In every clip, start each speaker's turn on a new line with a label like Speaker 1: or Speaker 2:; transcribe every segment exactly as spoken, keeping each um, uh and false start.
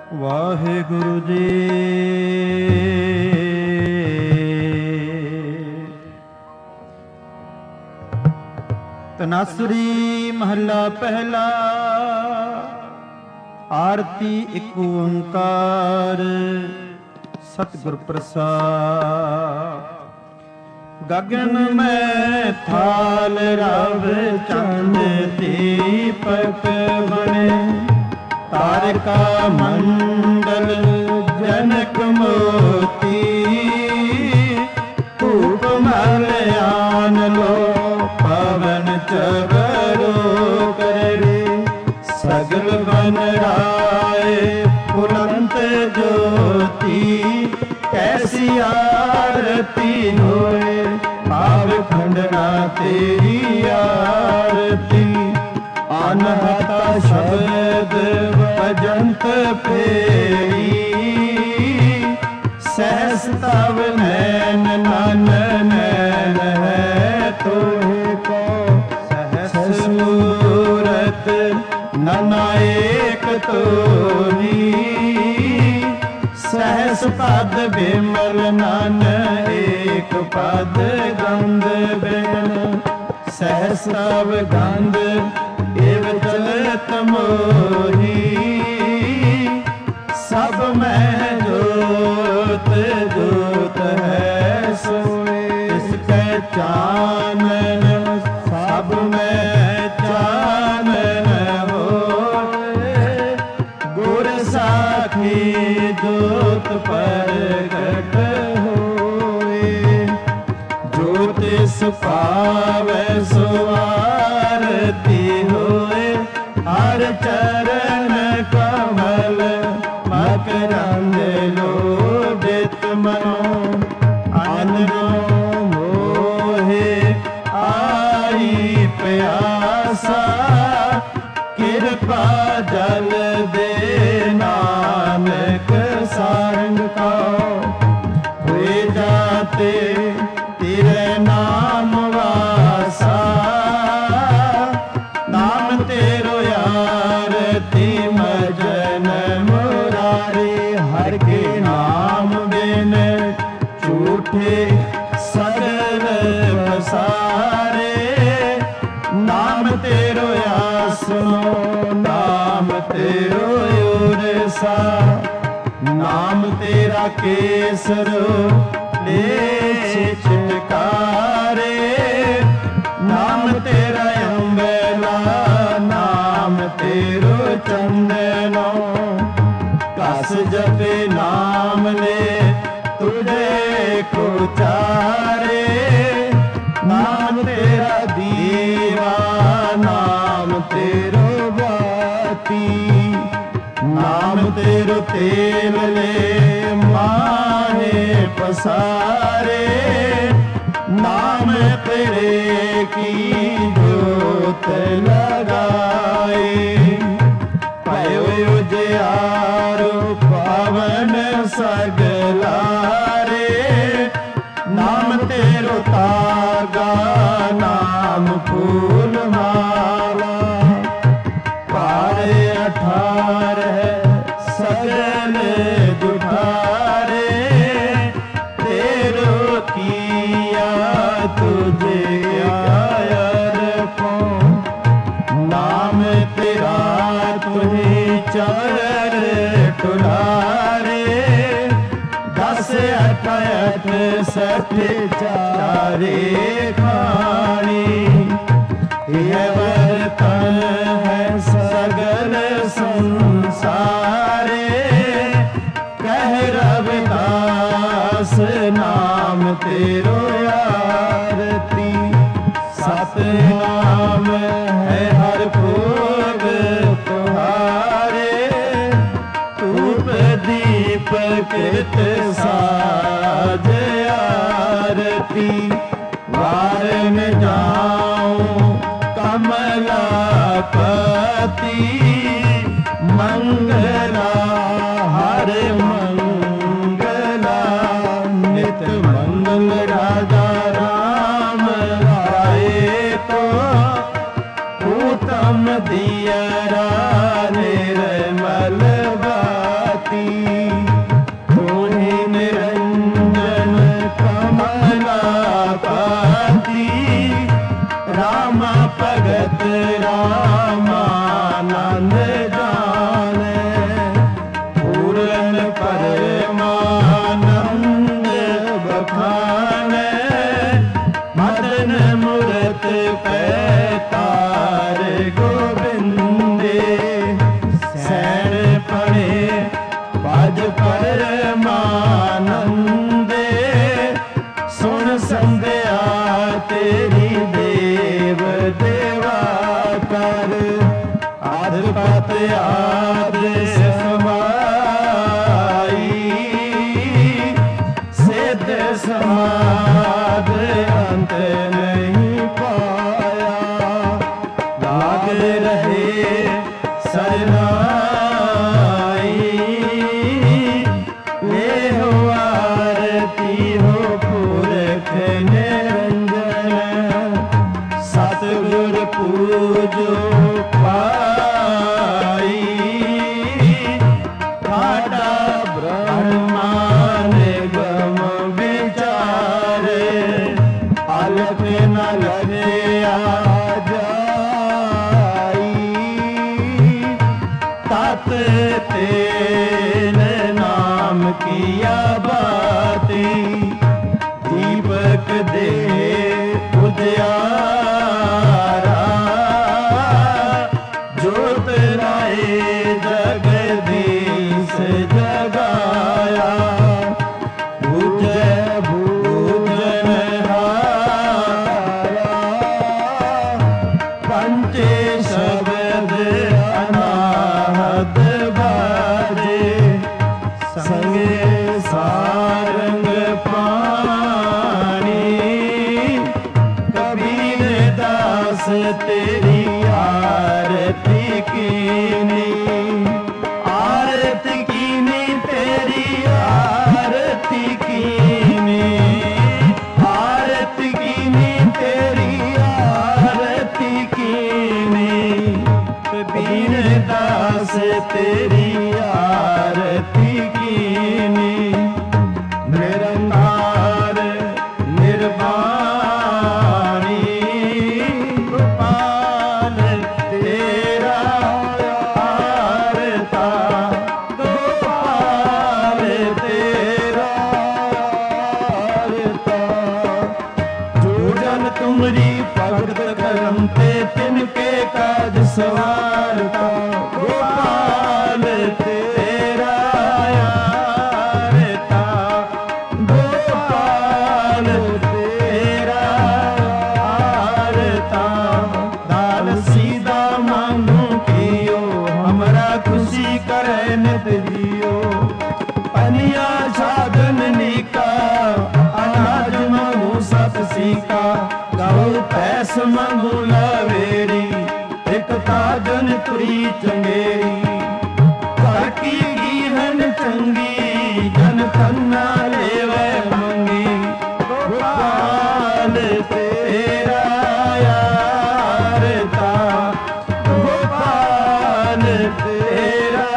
Speaker 1: ਵਾਹਿਗੁਰੂ ਜੀ। ਤਨਾਸਰੀ ਮਹੱਲਾ ਪਹਿਲਾ। ਆਰਤੀ ਇੱਕ ਓੰਕਾਰ ਸਤਿਗੁਰ ਪ੍ਰਸਾਦ। ਗਗਨ ਮੈਂ ਥਾਲ ਰਵ ਚੰਦ ਦੀਪਕ ਬਣੇ, ਤਾਰਿਕਾ ਮੰਡਲ ਜਨਕ ਮੋਤੀ, ਧੂਪ ਮਲਿਆਨ ਲੋ ਪਵਨ ਚਵਰੋ ਕਰੇ, ਸਗਲ ਬਨ ਰਾਏ ਬੁਲੰਦ ਜੋਤੀ, ਕੈਸੀ ਆਰਤੀ ਹੋਏ ਭਾਵ ਖੰਡਨਾ ਤੇਰੀ ਆਰਤੀ। ਅਨਹਤਾ ਸ਼ਬਦ ਭਜੰਤ ਫੇਰੀ, ਸਹਿਸ ਤਵ ਨੈਨ ਨਨ ਨੈਨ ਹੈ ਤੋਹਿ ਕੋ, ਸਹਿਸ ਮੂਰਤ ਨਨਾ ਏਕ ਤੋਹੀ, ਸਹਿਸ ਪਦ ਬਿਮਲ ਨਨ ਏਕ ਪਦ ਗੰਧ ਬਿਨ, ਸਹਿਸ ਤਵ ਗੰਧ ਏਵ ਚਲਤ ਮੋਹੀ, ਸਭ ਮੈਂ ਜੋਤ ਜੋਤ ਹੈ ਸੋਏ, ਇਸ ਕੈ ਚਾਨਣ ਸਭ ਮੈਂ ਚਾਨਣ ਹੋਏ, ਗੁਰ ਸਾਖੀ ਜੋਤ ਪ੍ਰਗਟ ਹੋਏ, ਜੋ ਤਿਸ ਪਾਵੈ ਸੋ ਆਰਤੀ ਹੋਏ, ਹਰ ਚਰਨ ਕਮਲ ਮਕਰੰਦ ਲੋਭਿਤ ਮਨੋ, ਅਨਰੋ ਮੋਹਿ ਆਈ ਪਿਆਸਾ, ਕਿਰਪਾ ਜਲ ਦੇ ਨਾਨਕ ਸੰਗ ਕਉ, ਹੋਏ ਜਾਤੇ ਤੇਰੇ ਨਾਮ ਵਾਸਾ, ਨਾਮ ਤੇਰੋ ਆਰਤੀ ਮਜਨ ਮੁਰਾਰੀ, ਹਰ ਕੇ ਨਾਮ ਬਿਨ ਝੂਠੇ ਸਗਲ ਪਸਾਰੇ, ਨਾਮ ਤੇਰੋ ਆਸਨੋ ਨਾਮ ਤੇਰੋ ਉਰਸਾ, ਨਾਮ ਤੇਰਾ ਕੇਸਰ ਲੈ ਛਿਟਕਾਰੇ, ਨਾਮ ਤੇਰਾ ਅੰਬਲਾ ਨਾਮ ਤੇਰੋ ਚੰਦਨੋ, ਕਸ ਜਪੇ ਨਾਮ ਲੈ ਤੁਝੇ ਕੋ ਚਾਰੇ, ਨਾਮ ਤੇਰਾ ਦੀਵਾ ਨਾਮ ਤੇਰੋ ਬਾਤੀ, ਨਾਮ ਤੇਰੋ ਤੇਲ ਲੈ ਮਾਹੇ ਪਸਾਰੇ, ਨਾਮ ਤੇਰੇ ਕੀ ਜੋਤ ਲਗਾਏ, ਭਇਓ ਉਜਿਆਰੋ ਪਾਵਨ ਸਗਲਾਰੇ, ਨਾਮ ਤੇਰੋ ਤਾਗਾ ਨਾਮ ਫੂਲ ਮਾਲਾ, ਪਾਰੇ ਅਠਾਰਹਿ ਸਗਲ ਜੁਠਾਰੇ, ਤੇਰੋ ਕੀਆ ਤੁਝੇ ਅਰਪੋ, ਨਾਮ ਤੇਰਾ ਤੁਹੀ ਚਰ ਟੁਲਾਰੇ, ਦਸ ਅਠ ਅਠ ਸਠ ਚਾਰੇ ਖਾਣੀ, ਇਹ ਵਰਤਨ ਹੈ ਸਗਲ ਸੰਸਾਰੇ, ਕਹਿ ਰਵਿਦਾਸ ਨਾਮ ਤੇਰੋ ਆਰਤੀ, ਸਤਿਨਾਮ ਹੈ ਹਰ ਭੋਗ ਤੁਹਾਰੇ, ਧੂਪ ਦੀਪਕ ਕਿਰਤ ਸਾਜ ਆਰਤੀ, ਵਾਰਨ ਜਾਉ ਕਮਲਾ ਪਤੀ, ਮੰਗਲਾ ਹਰ ਮੰਗਲਾ, ਨਿਤ ਮੰਗਲ ਰਾਜਾ ਰਾਮ ਰਾਏ ਕੋ, ਊਤਮ ਦੀਅਰਾ ਨਿਰਮਲ रात तेन नाम किया बाती, दीपक दे उजियारा, ज्योत लाए जगदीश जगाया, बुझे बूझनहारा, पंचे शब्द अनाहत बाजे, संगे सारंग पानी, कबीर दास तेरी आरती कीनी, आरती कीनी तेरी आरती कीनी, आरती कीनी तेरी आरती कीनी, कबीर दास तेरी आरती कीनी, निरंकार निर्वाणी, गोपाल तेरा आरता, गोपाल तेरा आरता, जो जन तुमरी भगत करम ते तिनके काज सवारता, गोपाल तेरा आरता, गोपाल तेरा आरता, दान सीधा मांगू कियो, हमरा खुशी करे नित जियो, पनिया साधन निका, अनाज मांगू सत सीका, गऊ पैस मांगू लवेरी, एक ताजन तुरी चंगेरी, काकी गीहन चंगी, जन खन्ना लेवे मंगी, गोपाल तेरा आरता, गोपाल तेरा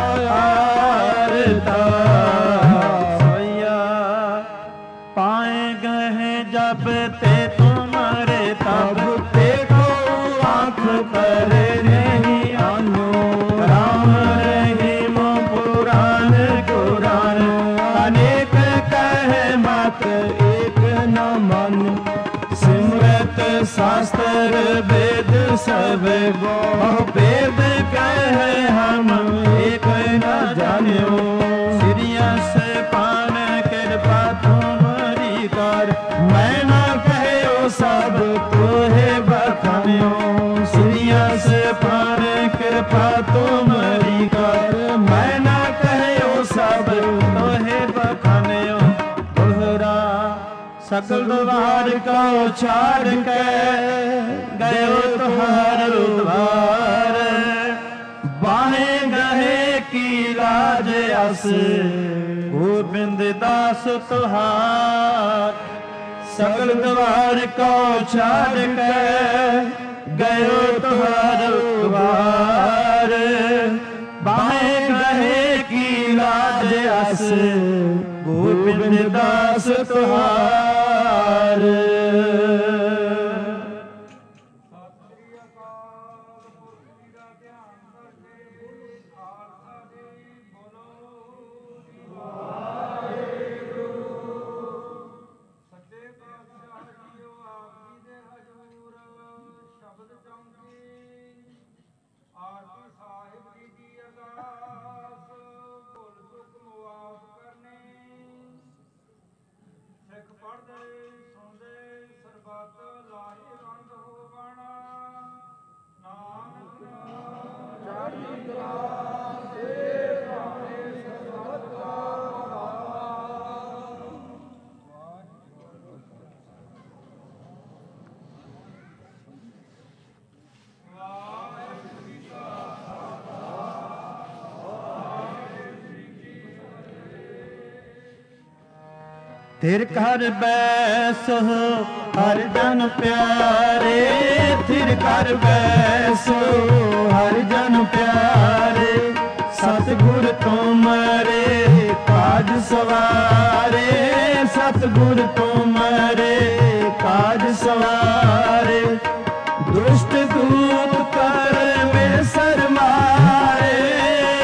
Speaker 1: आरता, सैया पाए गए जब ते तुम्हारे, तब देखो आँख पर नहीं आनो, राम रहीम पुराण कुरान, अनेक कहे मत एक न मन, सिमरत शास्त्र वेद सब गो, वेद कहे हम एक न जानियो, सिरियस पान कृपा तुम्हारी कर, मैं न कहो सब तोहे बखानियो, सिरियस पान कृपा तुम्हारी कर, मैं न कहो सब तोहे बखानियो, दोहरा सकल द्वार को छाड़ के गयो तुहार द्वार, बाहे गहे की लाज अस, गोबिंद दास तुहार, सकल द्वार को छाड़ के गयो तुहार द्वार, बाहे गहे की लाज अस, गोबिंद दास तुहार। थिर कर बैसो हर जन प्यारे, थिर कर बैसो हर जन प्यारे, सतगुर तुमरे काज सवारे, सतगुर तुमरे काज सवारे, दुष्ट दूत कर में सर मारे,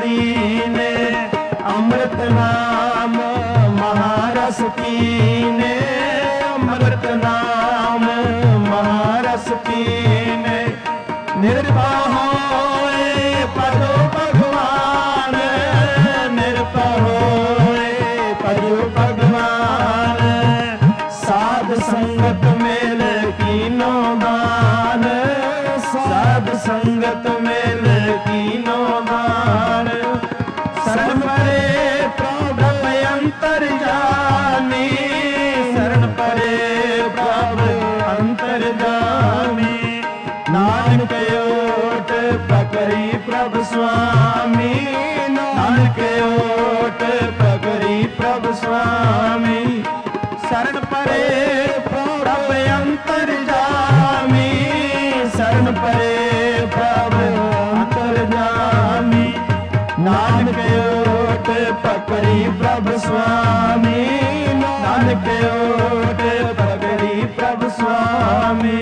Speaker 1: पीने, अमृत नाम महारस पीने, अमृत नाम महारस पीने। निर्भय होए पदो भगवान, निर्भय होए पदो भगवान। साध संगत मेल कीनो दान, साध संगत मेल कीनो दान। शरण परे प्रभु अंतर्यामी, शरण परे प्रभु अंतर्यामी। नानक ओट पकड़ी प्रभु स्वामी, नानक ओट पकड़ी प्रभु स्वामी। शरण परे प्रभु अंतर्यामी, शरण परे प्रभु अंतर्यामी। नानक ओट पकड़ी प्रभु स्वामी, नानक ओट पकड़ी प्रभु स्वामी।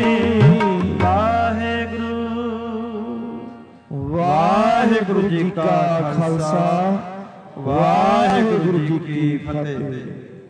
Speaker 1: वाहिगुरु जी का खालसा, वाहिगुरु जी की फतेह।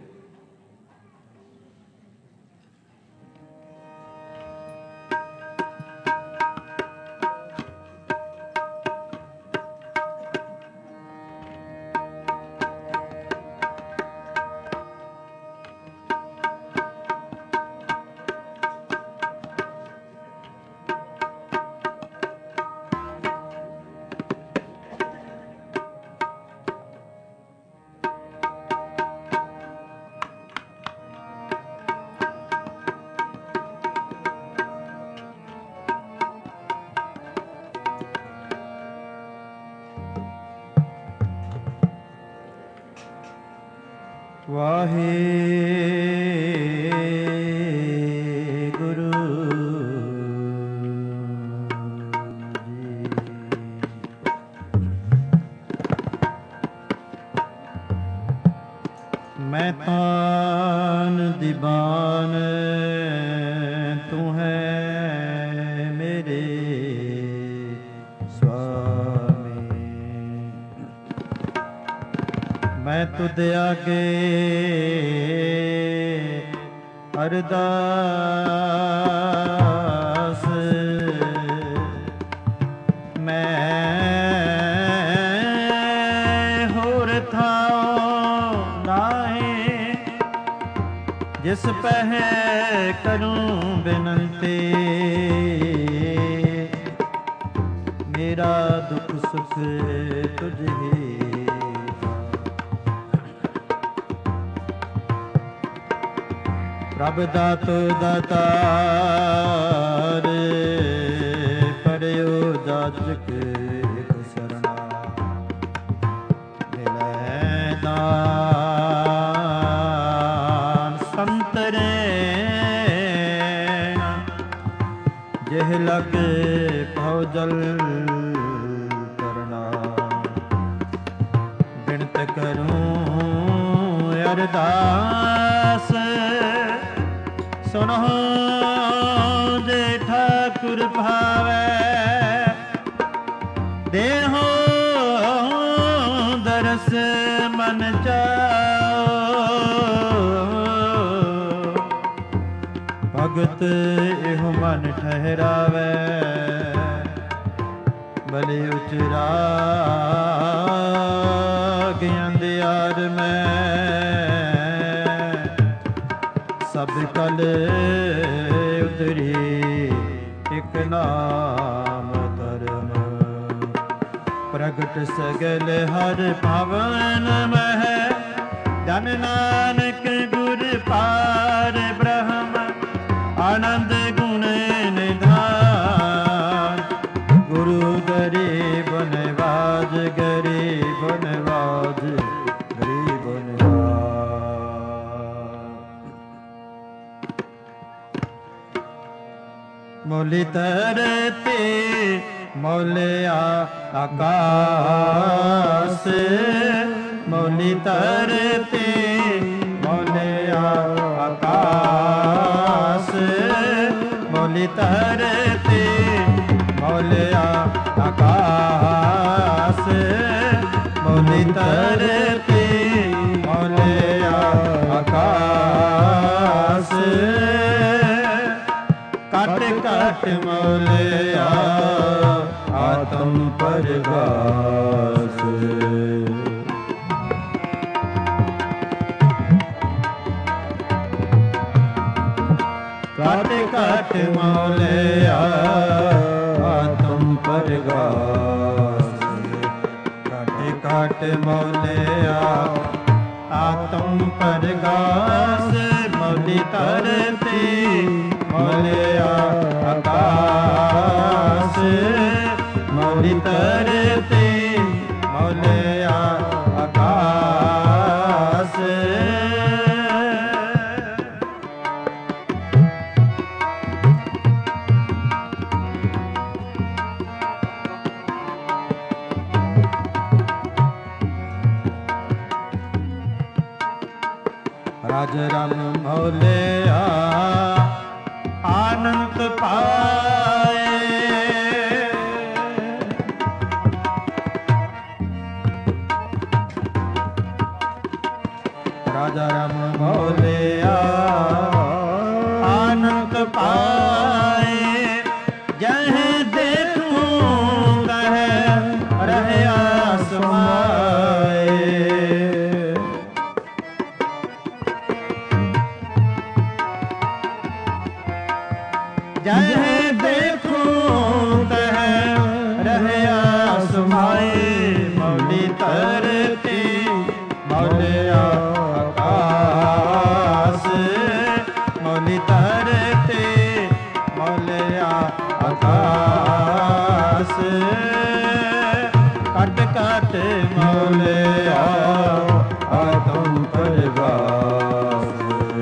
Speaker 1: वाहिगुरु जी। मैं तान दीवान, तू है मेरे स्वामी। मैं तुझ आगे अरदास, मैं होर थाओ नाहे। जिस पह करूं बिनती, मेरा दुख सुख तुझ ही। प्रभ दातो दातार, परयो जाचक सरना। मिलै दान संतरे, जेह लग भवजल करना। बिनत करूं अरदास, सुनो जे ठाकुर भावै। देहो दरस मन चाओ। भगत एहो मन ठहरावै, भले उचरा अंधियार में। सब कल उतरी एक नाम धर्म। प्रगट सगल हर भवन मह, जन नानक गुर पार ब्रह्म। आनंद गुण निधान, गुरु गरीब नवाज, गरीब नवाज, गरीब नवाज। मोली तरते मौलिया आकाश, मौली तरते मौलिया आकाश। मौली तरते मौलिया आकाश। ਮੌਲੀ ਧਰਤੀ ਮੌਲਿਆ ਆਕਾਸ ਕਟ ਕਟ ਮੌਲਿਆ ਆਤਮ ਪਰਗਾਸ ਕਟ ਕਟ ਮੌਲਿਆ ਆਤਮ ਪਰਗਾਸ ਕਟ ਕਟ ਮੌਲਿਆ ਆਤਮ ਪਰਗਾਸ ਮੌਲੀ ਧਰਤੀ ਮੌਲਿਆ ਆਕਾਸ ਮੌਲੀ ਧਰਤੀ ਮੌਲਿਆ ਆਕਾਸ ਰਾਜ ਰਮ ਮੌਲਿਆ ਆਨੰਦ ਪਾਏ ਰਾਜਾ ਰਮ ਮੌਲਿਆ ਆਨੰਦ ਪਾਏ ਜਹ ਦੇਖੂੰ ਤਹ ਰਹਿਆ ਸਮਾਏ ਜਹ ਦੇਖੂੰ ਤਹ ਰਹਿਆ ਸਮਾਏ ਮੌਲੀ ਧਰਤੀ ਮੌਲਿਆ ਆਕਾਸ ਮੌਲੀ ਧਰਤੀ ਮੌਲਿਆ ਆਕਾਸ ਕਟ ਕਟ ਮੌਲਿਆ ਆਤਮ ਪਰਗਾਸ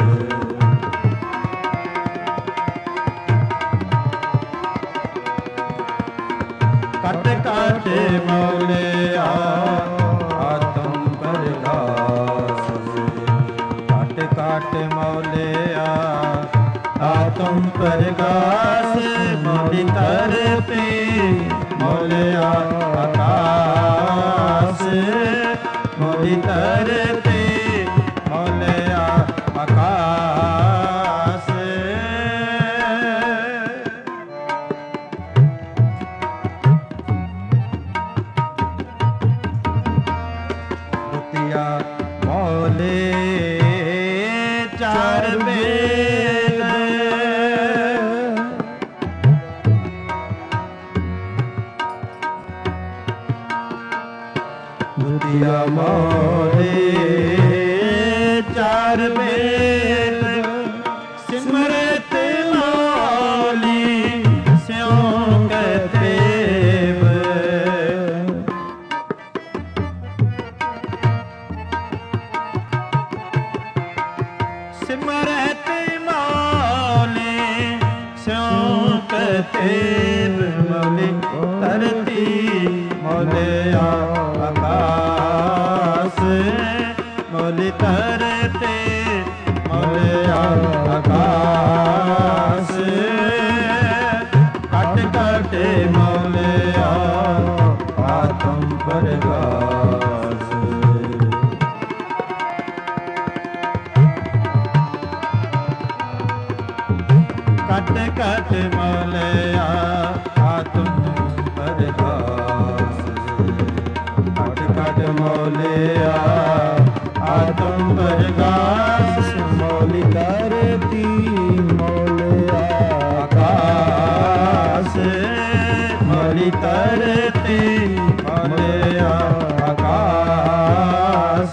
Speaker 1: ਕਟ ਕਟ ਮੌਲਿਆ ਆਤਮ ਪਰਗਾਸ ਕਟ ਕਟ ਮੌਲਿਆ ਆਤਮ ਪਰਗਾਸ ਮੌਲੀ ਧਰਤੀ ਮੌਲਿਆ ਆਕਾਸ ਮੌਲੀ ਧਰਤੀ ਮੌਲਿਆ ਆਕਾਸ ਮੌਲੇ ਚਾਰ ਵੇਦ ਦੁਤੀਆ ਮੌਲੇ ਚਾਰ ਵੇਦ ਸਿਮਰਤ ਮੌਲੀ ਸਿਉ ਕਤੇਬ ਸਿਮਰਤ ਮੌਲੀ ਸਿਉ ਕਤੇਬ ਮੌਲੀ ਧਰਤੀ ਮੌਲਿਆ ਆਕਾਸ ਮੌਲੀ ਧਰਤੀ ਮੌਲਿਆ ਆਕਾਸ ਕਟ ਕਟ ਮੌਲਿਆ ਆਤਮ ਪਰਗਾਸ ਕਟ ਕਟ ਮੌਲਿਆ ਆਤਮ ਪਰਗਾਸ ਕਟ ਕਟ ਮੌਲਿਆ ਆਤਮ ਪਰਗਾਸ ਮੌਲੀ ਧਰਤੀ ਮੌਲਿਆ ਆਕਾਸ ਮੌਲੀ ਧਰਤੀ ਮੌਲਿਆ ਆਕਾਸ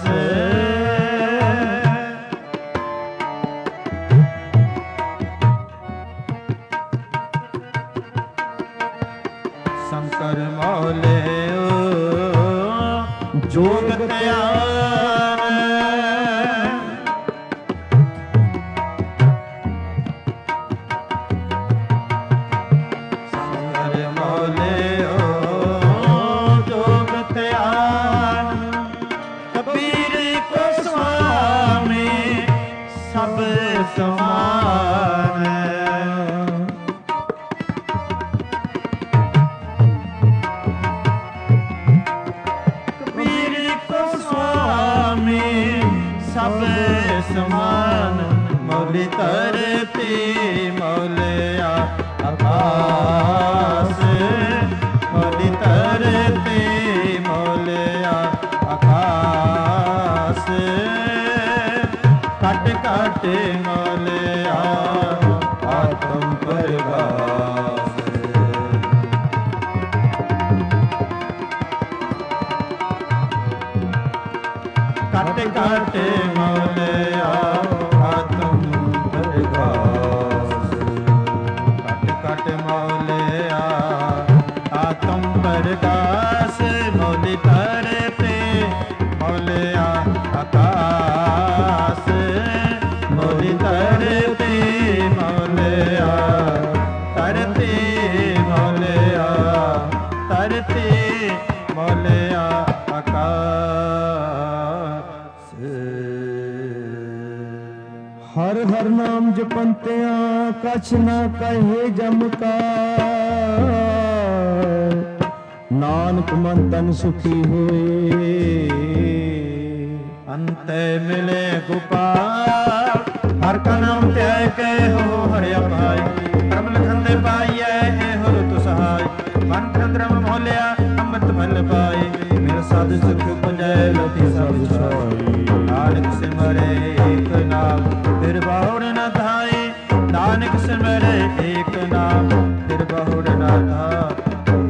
Speaker 1: ਸ਼ੰਕਰ ਮੌਲਿਓ ਜੋਗ ਧਿਆਨ ਸ਼ੰਕਰ ਮੌਲਿਓ ਜੋਗ ਧਿਆਨ ਕਬੀਰ ਕੋ ਸੁਆਮੀ ਸਭ ਸਮਾਨ ਕਬੀਰ ਕੋ ਧਰਤੀ ਮੌਲਿਆ ਆਕਾਸ, ਮੌਲੀ ਧਰਤੀ ਮੌਲਿਆ ਆਕਾਸ, ਕੱਟ ਕੱਟ ਮੌਲਿਆ ਆਤਮ ਪ੍ਰਗਾਸ। ਕੱਟ ਕੱਟ ਮੌਲਿਆ ਆਤਮ ਪ੍ਰਗਾਸ, ਕੱਟ ਕੱਟ ਮੌਲਿਆ ਆਤਮ ਪ੍ਰਗਾਸ, ਮੌਲੀ ਧਰਤੀ ਮੌਲਿਆ ਆਕਾਸ, ਮੌਲੀ ਧਰਤੀ ਮੌਲਿਆ ਧਰਤੀ ਮੌਲਿਆ ਧਰਤੀ ਮੌਲਿਆ ਆਕਾਸ।
Speaker 2: ਹਰ ਹਰ ਨਾਮ ਜਪੰਤਿਆਂ ਕਛ ਨਾ ਕਹੇ ਜਮ ਕਾ, ਨਾਨਕ ਮਨ ਤਨ ਸੁਖੀ ਹੋਏ।
Speaker 1: ਅੰਤੇ ਮਿਲੇ ਗੋਪਾਲ, ਹਰ ਕਾ ਨਾਮ ਧਿਆਇ ਕੇ ਹੋ ਹਰਿਆ ਪਾਈ, ਕਰਮ ਲਖਨ ਦੇ ਪਾਈਐ ਹੋ ਤੁ ਸਹਾਈ, ਮਨ ਚੰਦਰਮ ਮੋਲਿਆ ਅੰਮ੍ਰਿਤ ਮਲ ਪਾਏ, ਮਿਲ ਸਾਧ ਸੁਖ ਪੁੰਜੈ ਲਤੀ ਸਭ ਛਾਈ। ਨਾਨਕ ਸਿਮਰੇ ਏਕ ਨਾਮ ਫਿਰ ਬਹੁੜ ਨ ਧਾਈ, ਨਾਨਕ ਸਿਮਰੇ ਏਕ ਨਾਮ ਫਿਰ ਬਹੁੜ ਨ ਧਾਈ।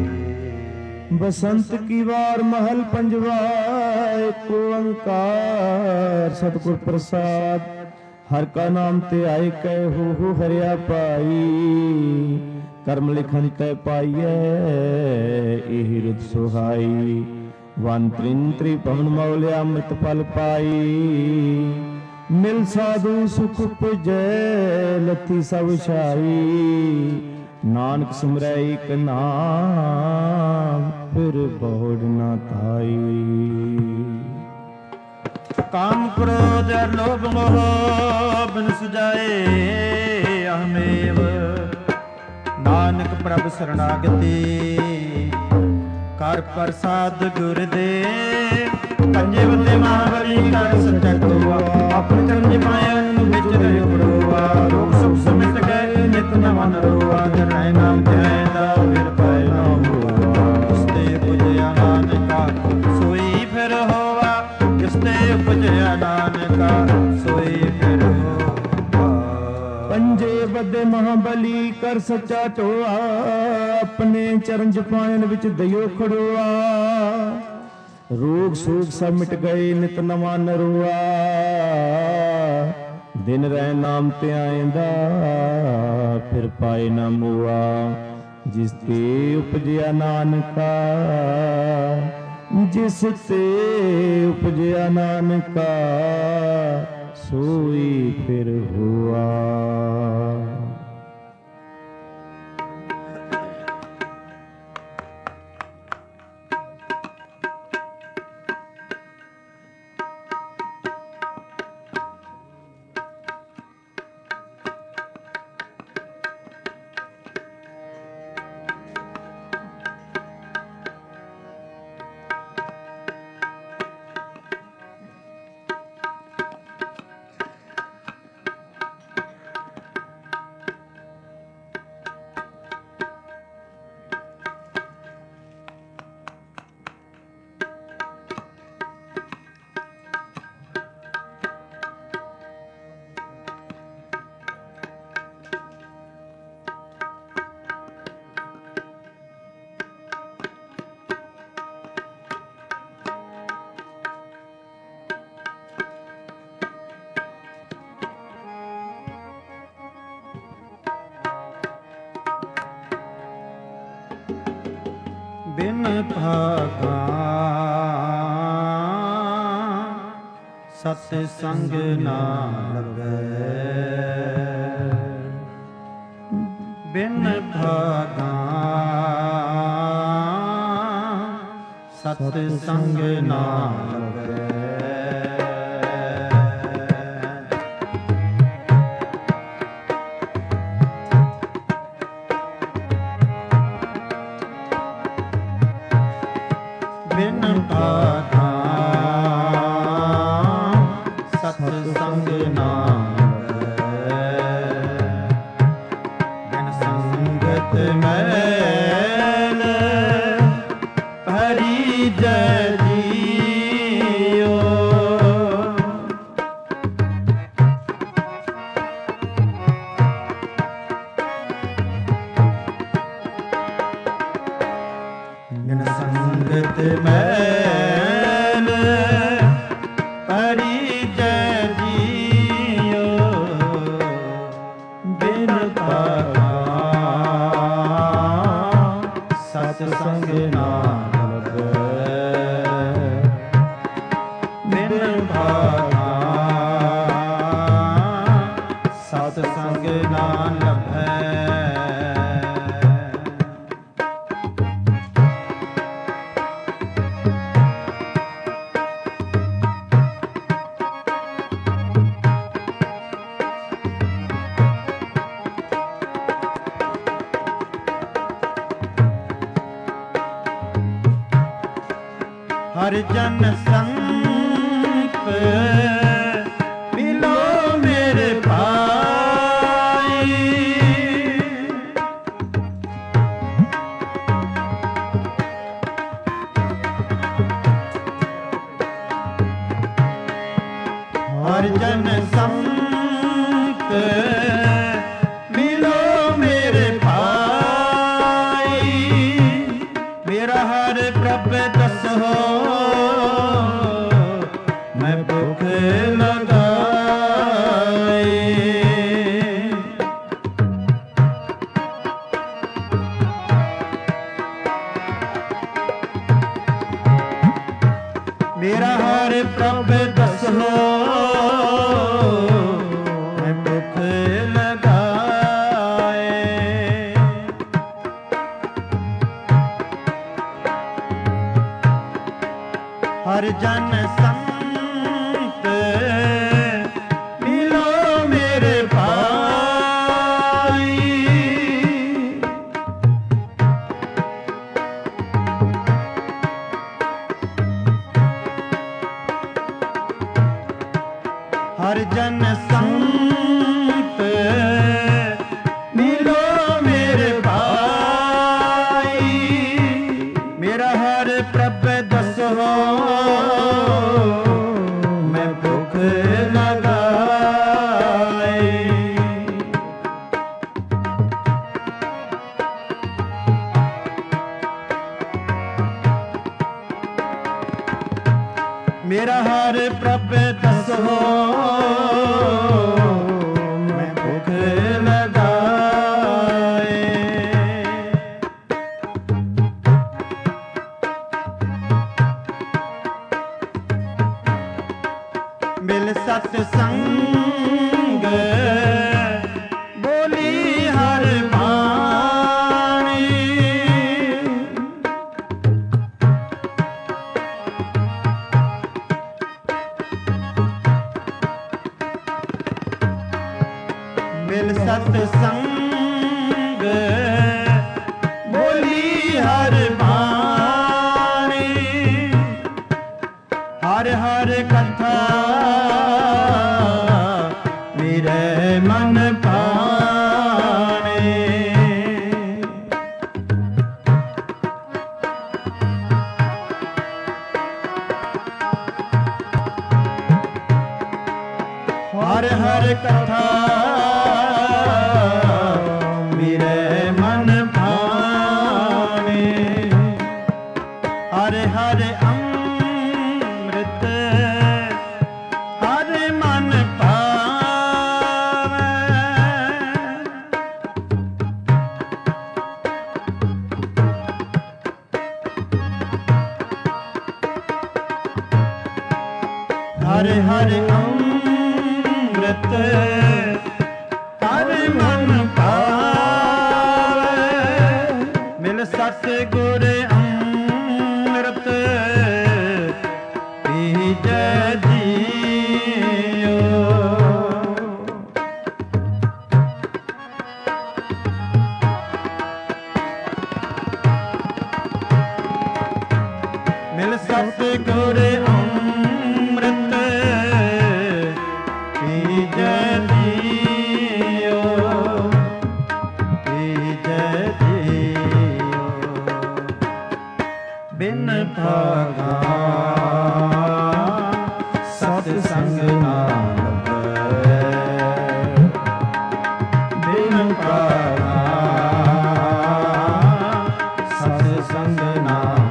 Speaker 2: ਬਸੰਤ ਕੀ ਵਾਰ ਮਹਲ ਪੰਜਵਾ, ਏਕ ਓੰਕਾਰ ਸਤਿਗੁਰ ਪ੍ਰਸਾਦ, ਹਰ ਕਾ ਨਾਮ ਤੇ ਆਏ ਕੈ ਹੋ ਹੋ ਹਰਿਆ ਪਾਈ, ਕਰਮ ਲਿਖਨ ਤੈ ਪਾਈਐ ਇਹ ਰੁਤ ਸੁਹਾਈ। ਵਨ ਤ੍ਰਿਨ ਤ੍ਰਿਭੁਵਨ ਮੌਲਿਆ ਅੰਮ੍ਰਿਤ ਫਲ ਪਾਈ, ਮਿਲ ਸਾਧੂ ਸੁਖ ਪੁਜੈ ਲਤੀ ਸਭ ਛਾਈ। ਨਾਨਕ ਸਿਮਰੈ ਏਕ ਨਾਮ ਫਿਰ ਬਹੁੜ ਨਾ ਧਾਈ।
Speaker 1: ਕਾਮ ਕ੍ਰੋਧ ਲੋਭ ਮੋਹ ਬਿਨ ਸੁਜਾਏ ਅਹਮੇਵ, ਨਾਨਕ ਪ੍ਰਭ ਸਰਣਾਗਤੀ ਕਰ ਪ੍ਰਸਾਦ ਗੁਰ ਦੇ। ਪੰਜੇ ਬੰਦੇ ਮਹਾਬਲੀ ਕਰ ਸੱਚਾ ਟੋਆ, ਆਪਣੇ ਚਰਨ ਜਿਮਾਇਨ ਵਿੱਚ ਰਹਿ ਬੜੋਆ। ਰੋਗ ਸੁਖ ਸਮਿਤ ਗਏ ਨਿਤ ਨਵਾਂ ਨਰੋਆ, ਜਨੈ ਨਾਮ ਧਿਆਏ ਦਾ ਫਿਰ ਪਾਇ ਨਾ ਹੋਆ। ਜਿਸਤੇ ਉਪਜਿਆ ਨਾਨਕਾ ਸੋਈ ਫਿਰ ਹੋਆ, ਜਿਸਤੇ ਉਪਜਿਆ ਨਾਨਕਾ ਸੋਈ ਫਿਰ ਹੋਆ।
Speaker 2: ਪੰਜੇ ਬੱਦੇ ਮਹਾਬਲੀ ਕਰ ਸੱਚਾ ਟੋਆ, ਆਪਣੇ ਚਰਨ ਜਪਾਇਨ ਵਿੱਚ ਦਇਓ ਖੜੋਆ। ਰੋਗ ਸੋਗ ਸਭ ਮਿਟ ਗਏ ਨਿਤ ਨਵਾਂ ਨਰੋਆ, ਦਿਨ ਰਹਿ ਨਾਮ ਤੇ ਆਇਂਦਾ ਫਿਰ ਪਾਏ ਨਾ ਮੋਆ। ਜਿਸ ਤੇ ਉਪਜਿਆ ਨਾਨਕਾ, ਜਿਸ ਤੇ ਉਪਜਿਆ ਨਾਨਕਾ ਸੋਈ ਫਿਰ ਹੁਆ।
Speaker 1: ਬਿਨ ਭਾਗਾ ਸਤ ਸੰਗ ਨਾ ਲਗੈ, ਬਿਨ ਭਾਗਾ ਸਤ ਸੰਗ ਨਾ ਲਗੈ। ਬਿਨ ਭਾਗਾ ਸਤ ਸੰਗ ਨਾ ਲਗੈ, ਸੰਗਤ ਮੈਲ ਹਰੀ ਜੈ ਜੀਓ। ਬਿਨ ਸੰਗਤ ਮੈਲ ਹਰੀ ਜੈ ਜੀਓ। ਬਿਨ ਭਾਗਾ ਸਤ ਸੰਗ ਨਾਮ ਲਭੈ। ਬਿਨ ਭਾਗਾ ਸਤ ਸੰਗ ਨਾਮ ਲਭੈ। ਹਰ ਜਨ ਸੰਤ ਮਿਲੋ ਮੇਰੇ ਭਾਈ। ਹਰ ਜਨ ਸੰਤ ਮਿਲੋ ਮੇਰੇ ਭਾਈ। ਮੇਰਾ ਹਰ ਪ੍ਰਭ ਦਸੋ ਮੈਂ ਭੁਖ ਲਗਾਏ। ਮੇਰਾ ਹਰ ਪ੍ਰਭ ਦਸੋ ਮੈਂ ਭੁਖ ਲਗਾਏ। ਹਰ ਜਨ ਸੰਤ ਮਿਲੋ ਮੇਰੇ ਭਾਈ। ਹਰ ਜਨ ਸੰਤ ਮਿਲੋ ਮੇਰੇ ਭਾਈ। ਮੇਰਾ ਹਰ ਪ੍ਰਭ ਦਸੋ ਮੈਂ ਭੁਖ ਲਗਾਏ। ਮੇਰਾ ਹਰ ਪ੍ਰਭ ਦਸੋ ਮੈਂ ਭੁਖ ਲਗਾਏ। ਮਿਲ ਸਤ ਸੰਗ ਬੋਲੀ ਹਰ ਬਾਣੀ। ਮਿਲ ਸਤ ਸੰਗ ਬੋਲੀ ਹਰ ਬਾਣੀ। ਹਰ ਹਰ ਕਥਾ ਮੇਰੇ ਮਨ ਭਾਣੇ। ਹਰ ਹਰ ਕਥਾ ਮੇਰੇ ਮਨ ਭਾਣੇ। ਹਰ ਹਰ ਅੰਮ੍ਰਿਤ ਹਰ ਮਨ ਭਾਵੈ। ਹਰ ਹਰ ਅੰਮ੍ਰਿਤ ਹਰ ਮਨ ਭਾਵੈ। ਮਿਲ ਸਤ ਗੁਰ ਅੰਮ੍ਰਿਤ ਪੀਜੈ ਜੀਓ। ਮਿਲ ਸਤ ਗੁਰ ਅੰਮ੍ਰਿਤ ਪੀਜੈ ਜੀਓ। ਪੀਜੈ ਬਿਨ ਭਾਗਾ ਸਤ ਸੰਗ ਨਾਮ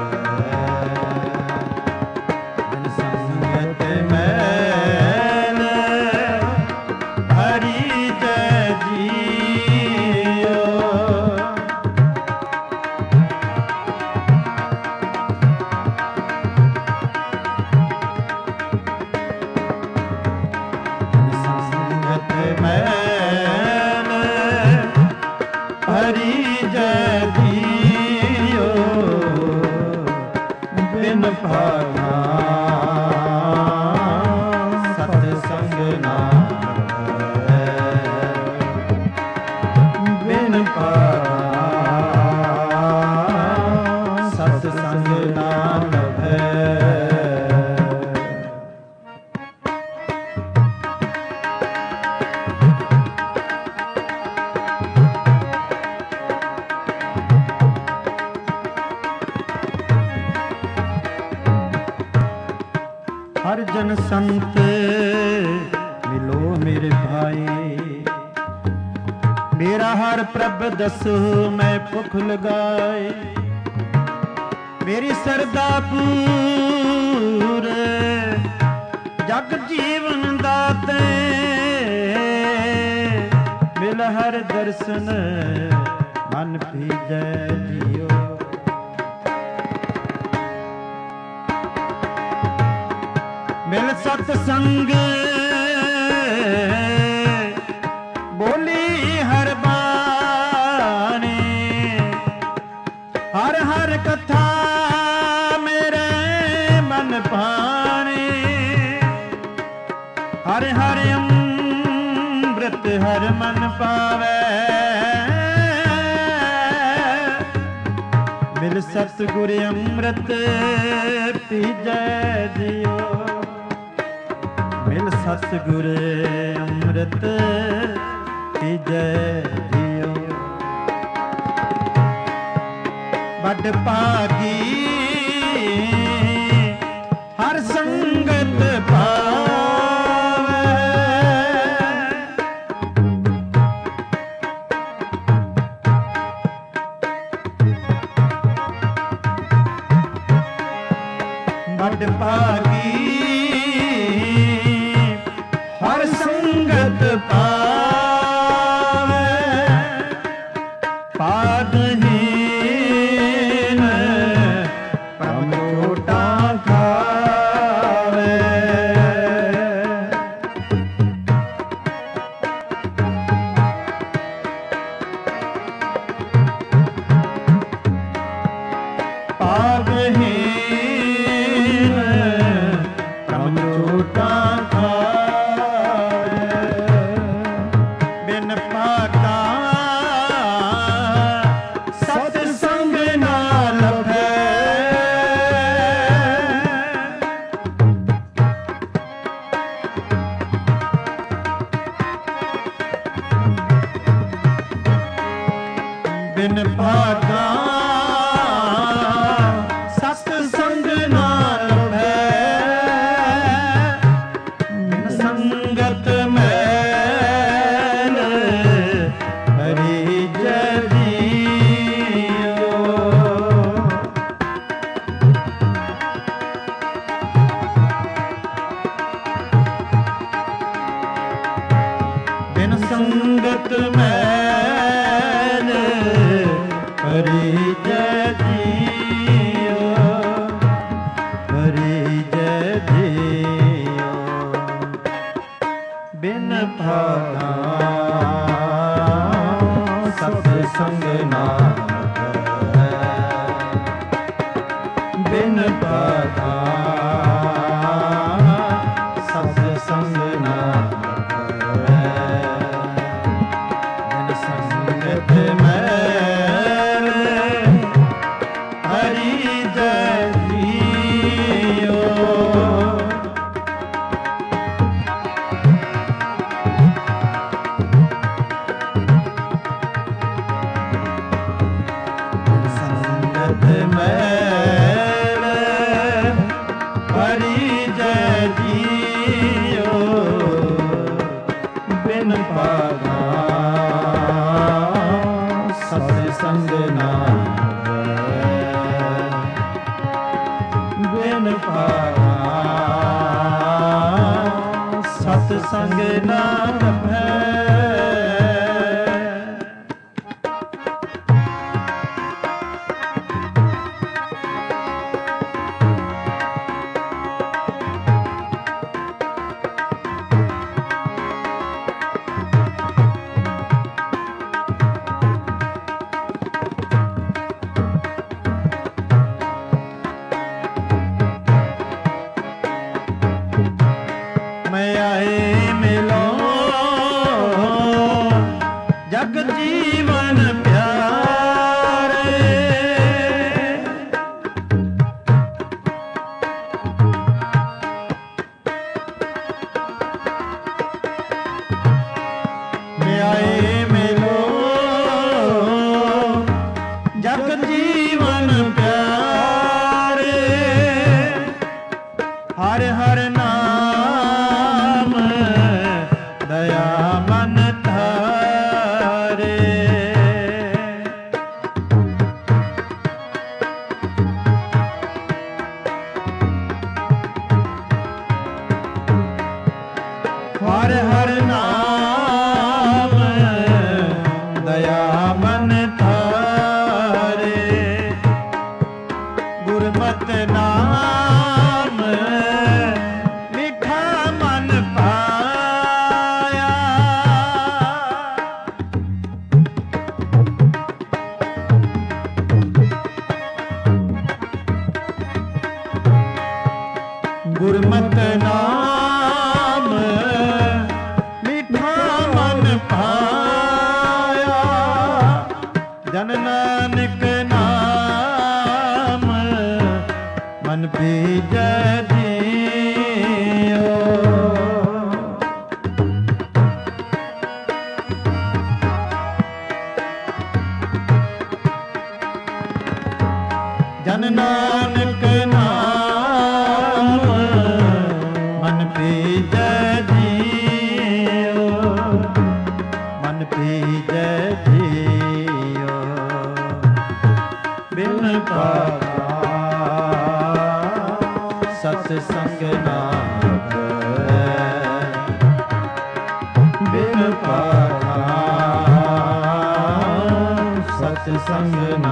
Speaker 1: ਬਿਨ ਸੰਗਤ ਮੈਲ ਹਰੀ ਜੈ ਜੀਓ। ਮੈਲ ਹਰੀ ਜੈ ਜੀਓ ਬਿਨ ਭਾਗਾ ਸਤ ਸੰਗ ਨਾਮ ਬਿਨ ਭਾਗਾ ਸਤ ਸੰਗ ਨਾਮ ਹੈ। हर जन संत मिलो मेरे भाई, मेरा हर प्रभ दसो मैं भुख लगाए। मेरी सरदा पूरे जग जीवन दाते, मिल हर दर्शन मन भीजै जियो। मिल सतसंग बोली हर बाणी, हर हर कथा मेरे मन भाणी। हर हर अमृत हर मन पावे, मिल सतगुर अमृत पीजै जियो। मिल सतगुर अमृत पीजै जियो। बड़ भागी हर संगत पावै, बड़ भागी हर संगत पावै। पादहीन परम छोटा खावै, पादहीन परम छोटा बिन भागा सत संग ना लभै। बिन संगत मैल हरि जय जियो। बिन संगत मैल हरि जय जियो, हरि जय जियो। बिन भागा सत संग ना लभै। बिन भागा सत संग ना लभै। बिन संगत मैल हरि जय जियो। संगत मैल हरि जय जियो। बिन भागा
Speaker 2: ਸੰਗ ਨਾ ਬਿਨ ਪਾਵਾ ਸਤ ਸੰਗ ਨਾ ਲਭੈ। ਗੁਰਮਤਿ ਨਾਮ ਮਿੱਠਾ ਮਨ ਪਾਇਆ, ਜਨ ਨਾਨਕ ਨਾਮ ਮਨ ਭੀਜੈ ਜੀਉ। ਜਨ ਨਾਨਕ ਨਾਮ ਮਨ ਭੀਜੈ ਜੀਉ, ਮਨ ਭੀਜੈ ਜੀਉ। ਬਿਨ ਪਾਵਾ ਸਤ ਸੰਗ ਨਾ ਲਭੈ, ਬਿਨ ਪਾਵਾ ਸਤ ਸੰਗ ਨਾ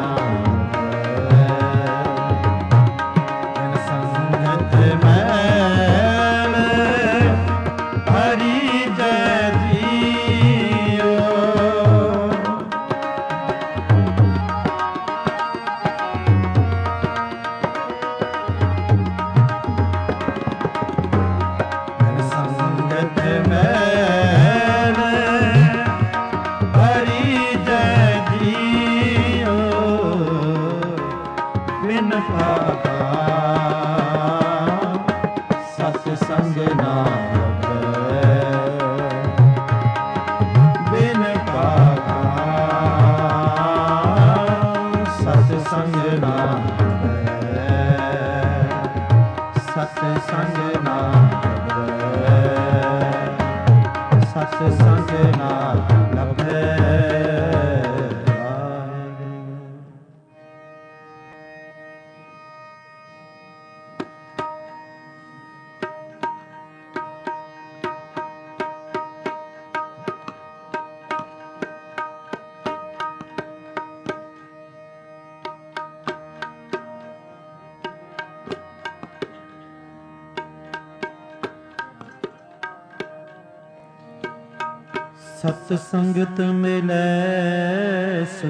Speaker 2: ਸਤ ਸੰਗਤ ਮਿਲੈ ਸੋ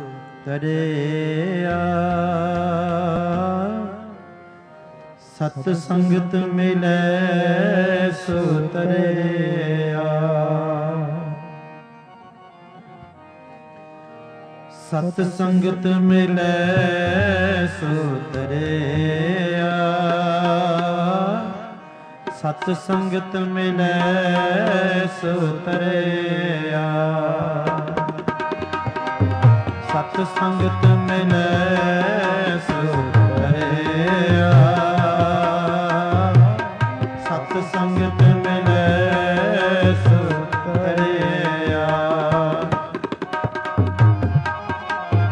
Speaker 2: ਤਰਿਆ, ਸਤ ਸੰਗਤ ਮਿਲੈ ਸੋ ਤਰਿਆ। ਸਤ ਸੰਗਤ ਮਿਲੈ ਸੋ ਤਰਿਆ, ਸਤ ਸੰਗਤ ਮਿਲੈ ਸੋ ਤਰਿਆ। ਸਤ ਸੰਗਤ ਮਿਲੈ ਸੋ ਤਰਿਆ, ਸਤ ਸੰਗਤ ਮਿਲੈ ਸੋ ਤਰਿਆ।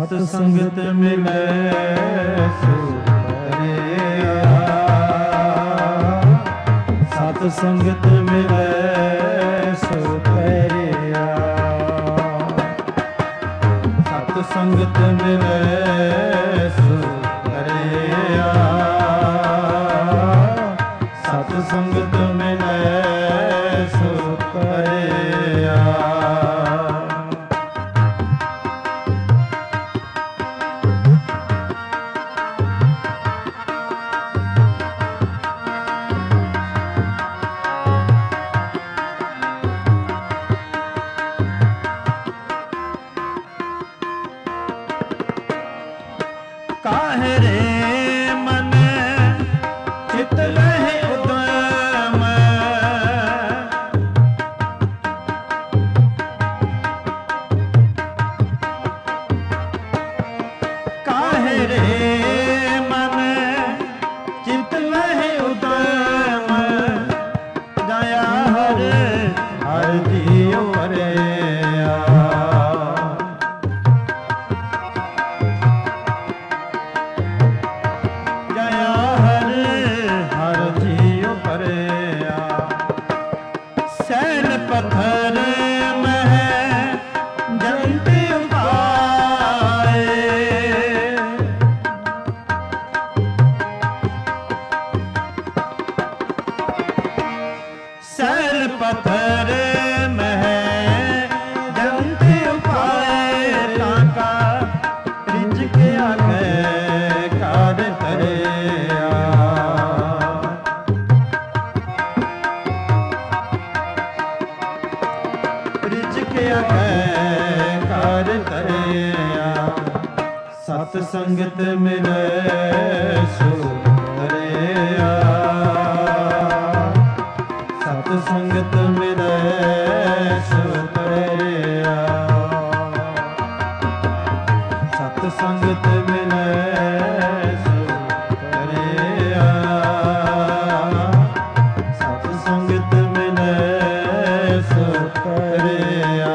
Speaker 1: ਸਤ ਸੰਗਤ ਮਿਲੈ ਸੁਖ ਕਰਿਆ, ਸਤ ਸੰਗਤ ਮਿਲੈ ਸੁਖ ਕਰਿਆ, ਸਤ ਸੰਗਤ ਮਿਲੈ ਸੁਖ ਕਰਿਆ, ਸਤ ਸੰਗਤ ਮਿਲੈ ਸੁਖ ਕਰਿਆ। ਕਾਹੇ ਰੇ ਮਨ ਚਿਤ ਲਹਿ ਉਦਮ, ਕਾਹੇ ਰੇ ਮਨ ਚਿਤ ਲਹਿ ਉਦਮ, ਦਇਆ ਹਰ ਹਰ ਜੀਉ ਪਰਿਆ, ਸੈਲ ਪੱਥਰ ਮਹਿ ਜੰਤ ਉਪਾਏ, ਸੈਲ ਪੱਥਰ ਮਹਿ ਜੰਤ ਉਪਾਏ, ਤਾਂ ਕਾ ਰਿਜਕ ਆਖੈ ਕਾਰ ਤਰਿਆ, ਕਾਰ ਤਰਿਆ, ਸਤ ਸੰਗਤ ਮਿਲੈ ਸੁਖ ਕਰਿਆ, ਸਤ ਸੰਗਤ ਮਿਲੈ ਸੁਖ ਕਰਿਆ, ਸਤ ਸੰਗਤ ਮਿਲੈ ਸੁਖ ਕਰਿਆ, ਸਤ ਸੰਗਤ ਮਿਲੈ ਸੁਖ ਕਰਿਆ।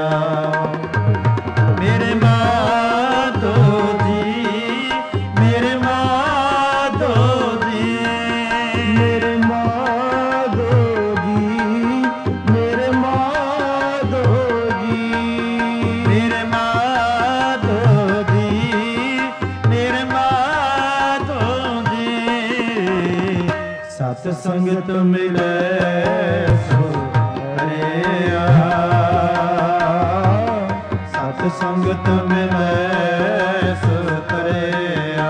Speaker 1: ਮੇਰੇ ਮਾਧੋ ਜੀ, ਮੇਰੇ ਮਾਧੋ ਜੀ,
Speaker 2: ਮੇਰੇ ਮਾਧੋ ਜੀ, ਮੇਰੇ ਮਾਧੋ ਜੀ,
Speaker 1: ਮੇਰੇ ਮਾਧੋ ਜੀ, ਮੇਰੇ ਮਾਧੋ ਜੀ, ਸਤ ਸੰਗਤ ਮਿਲੈ ਸੁਖ ਕਰਿਆ, ਸਤ ਸੰਗਤ ਮਿਲੈ ਸੁਖ ਕਰਿਆ,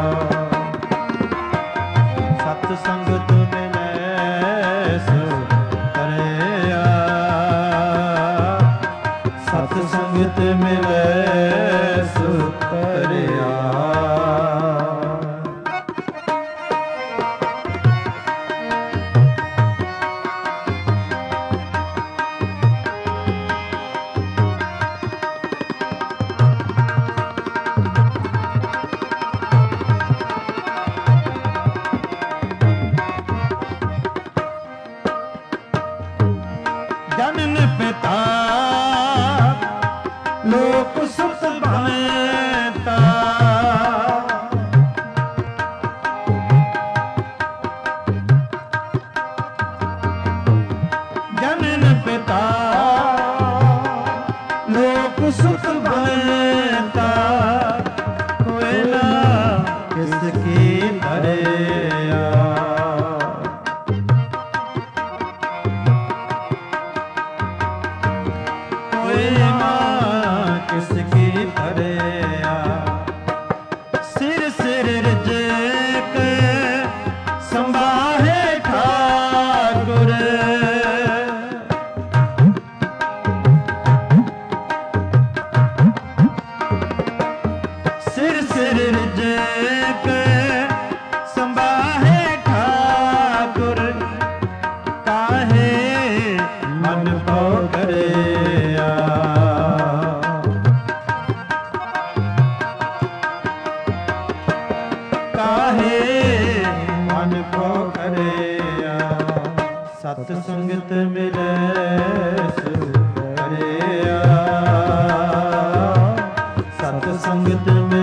Speaker 1: ਸਤ ਸੰਗਤ ਮਿਲੈ ਸੁਖ ਕਰਿਆ, ਸਤ ਸੰਗਤ ਮਿਲੈ ਸੁਖ ਕਰਿਆ। ਜਨਨ ਪਿਤਾ ਲੋਕ ਸੁਖ ਬਣਤਾ, ਜਨਨ ਪਿਤਾ ਲੋਕ ਸੁਖ ਬਣਤਾ, ਕੋਇ ਨਾ ਕਿਸ ਕੀ ਧਰਿਆ, ਕਿਸ ਕੀ ਧਰਿਆ, ਸਿਰ ਸਿਰ ਰਜਕ ਸੰਭਾਹੇ ਠਾਕੁਰ, ਸਿਰ ਸਿਰ ਰਜਕ ਸੰਭਾਹੇ ਠਾਕੁਰ, ਕਾਹੇ ਮਨ ਭਉ ਕਰਿਆ, ਕਾਹੇ ਮਨ ਭਉ ਕਰਿਆ, ਸਤ ਸੰਗਤ ਮਿਲੈ ਸੁਖ ਕਰਿਆ, ਸਤ ਸੰਗਤ